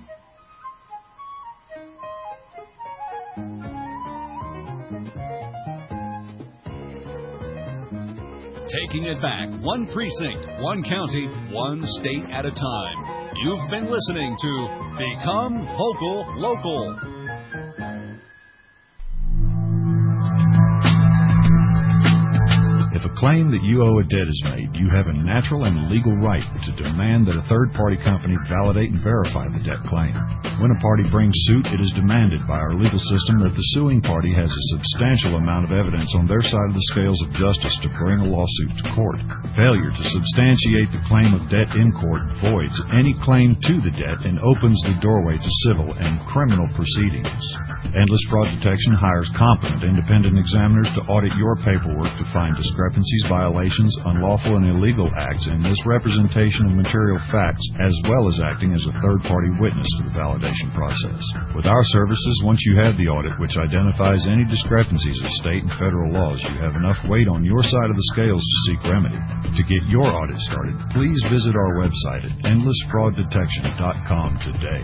Taking it back, one precinct, one county, one state at a time. You've been listening to Become Vocal Local. If a the claim that you owe a debt is made, you have a natural and legal right to demand that a third-party company validate and verify the debt claim. When a party brings suit, it is demanded by our legal system that the suing party has a substantial amount of evidence on their side of the scales of justice to bring a lawsuit to court. Failure to substantiate the claim of debt in court voids any claim to the debt and opens the doorway to civil and criminal proceedings. Endless Fraud Detection hires competent independent examiners to audit your paperwork to find discrepancies, violations, unlawful and illegal acts, and misrepresentation of material facts, as well as acting as a third-party witness to the validation process. With our services, once you have the audit, which identifies any discrepancies of state and federal laws, you have enough weight on your side of the scales to seek remedy. To get your audit started, please visit our website at endless fraud detection dot com today.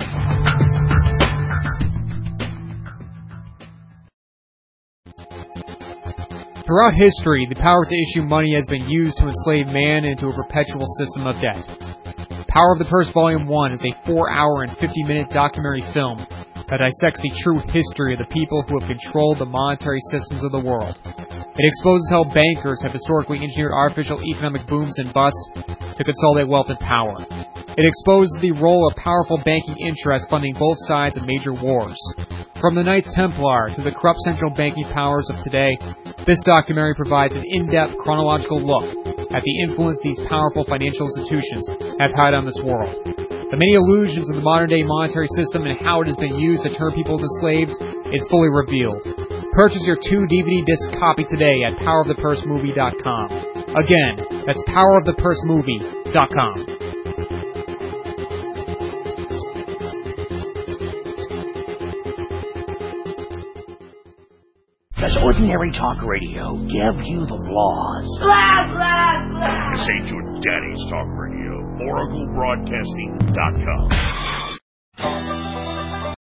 Throughout history, the power to issue money has been used to enslave man into a perpetual system of debt. Power of the Purse Volume one is a four hour and fifty minute documentary film that dissects the true history of the people who have controlled the monetary systems of the world. It exposes how bankers have historically engineered artificial economic booms and busts to consolidate wealth and power. It exposes the role of powerful banking interests funding both sides of major wars. From the Knights Templar to the corrupt central banking powers of today, this documentary provides an in-depth chronological look at the influence these powerful financial institutions have had on this world. The many illusions of the modern-day monetary system and how it has been used to turn people into slaves is fully revealed. Purchase your two D V D disc copy today at power of the purse movie dot com. Again, that's power of the purse movie dot com. Does ordinary talk radio give you the blahs? Blah, blah, blah. This ain't your daddy's talk radio. Oracle Broadcasting dot com.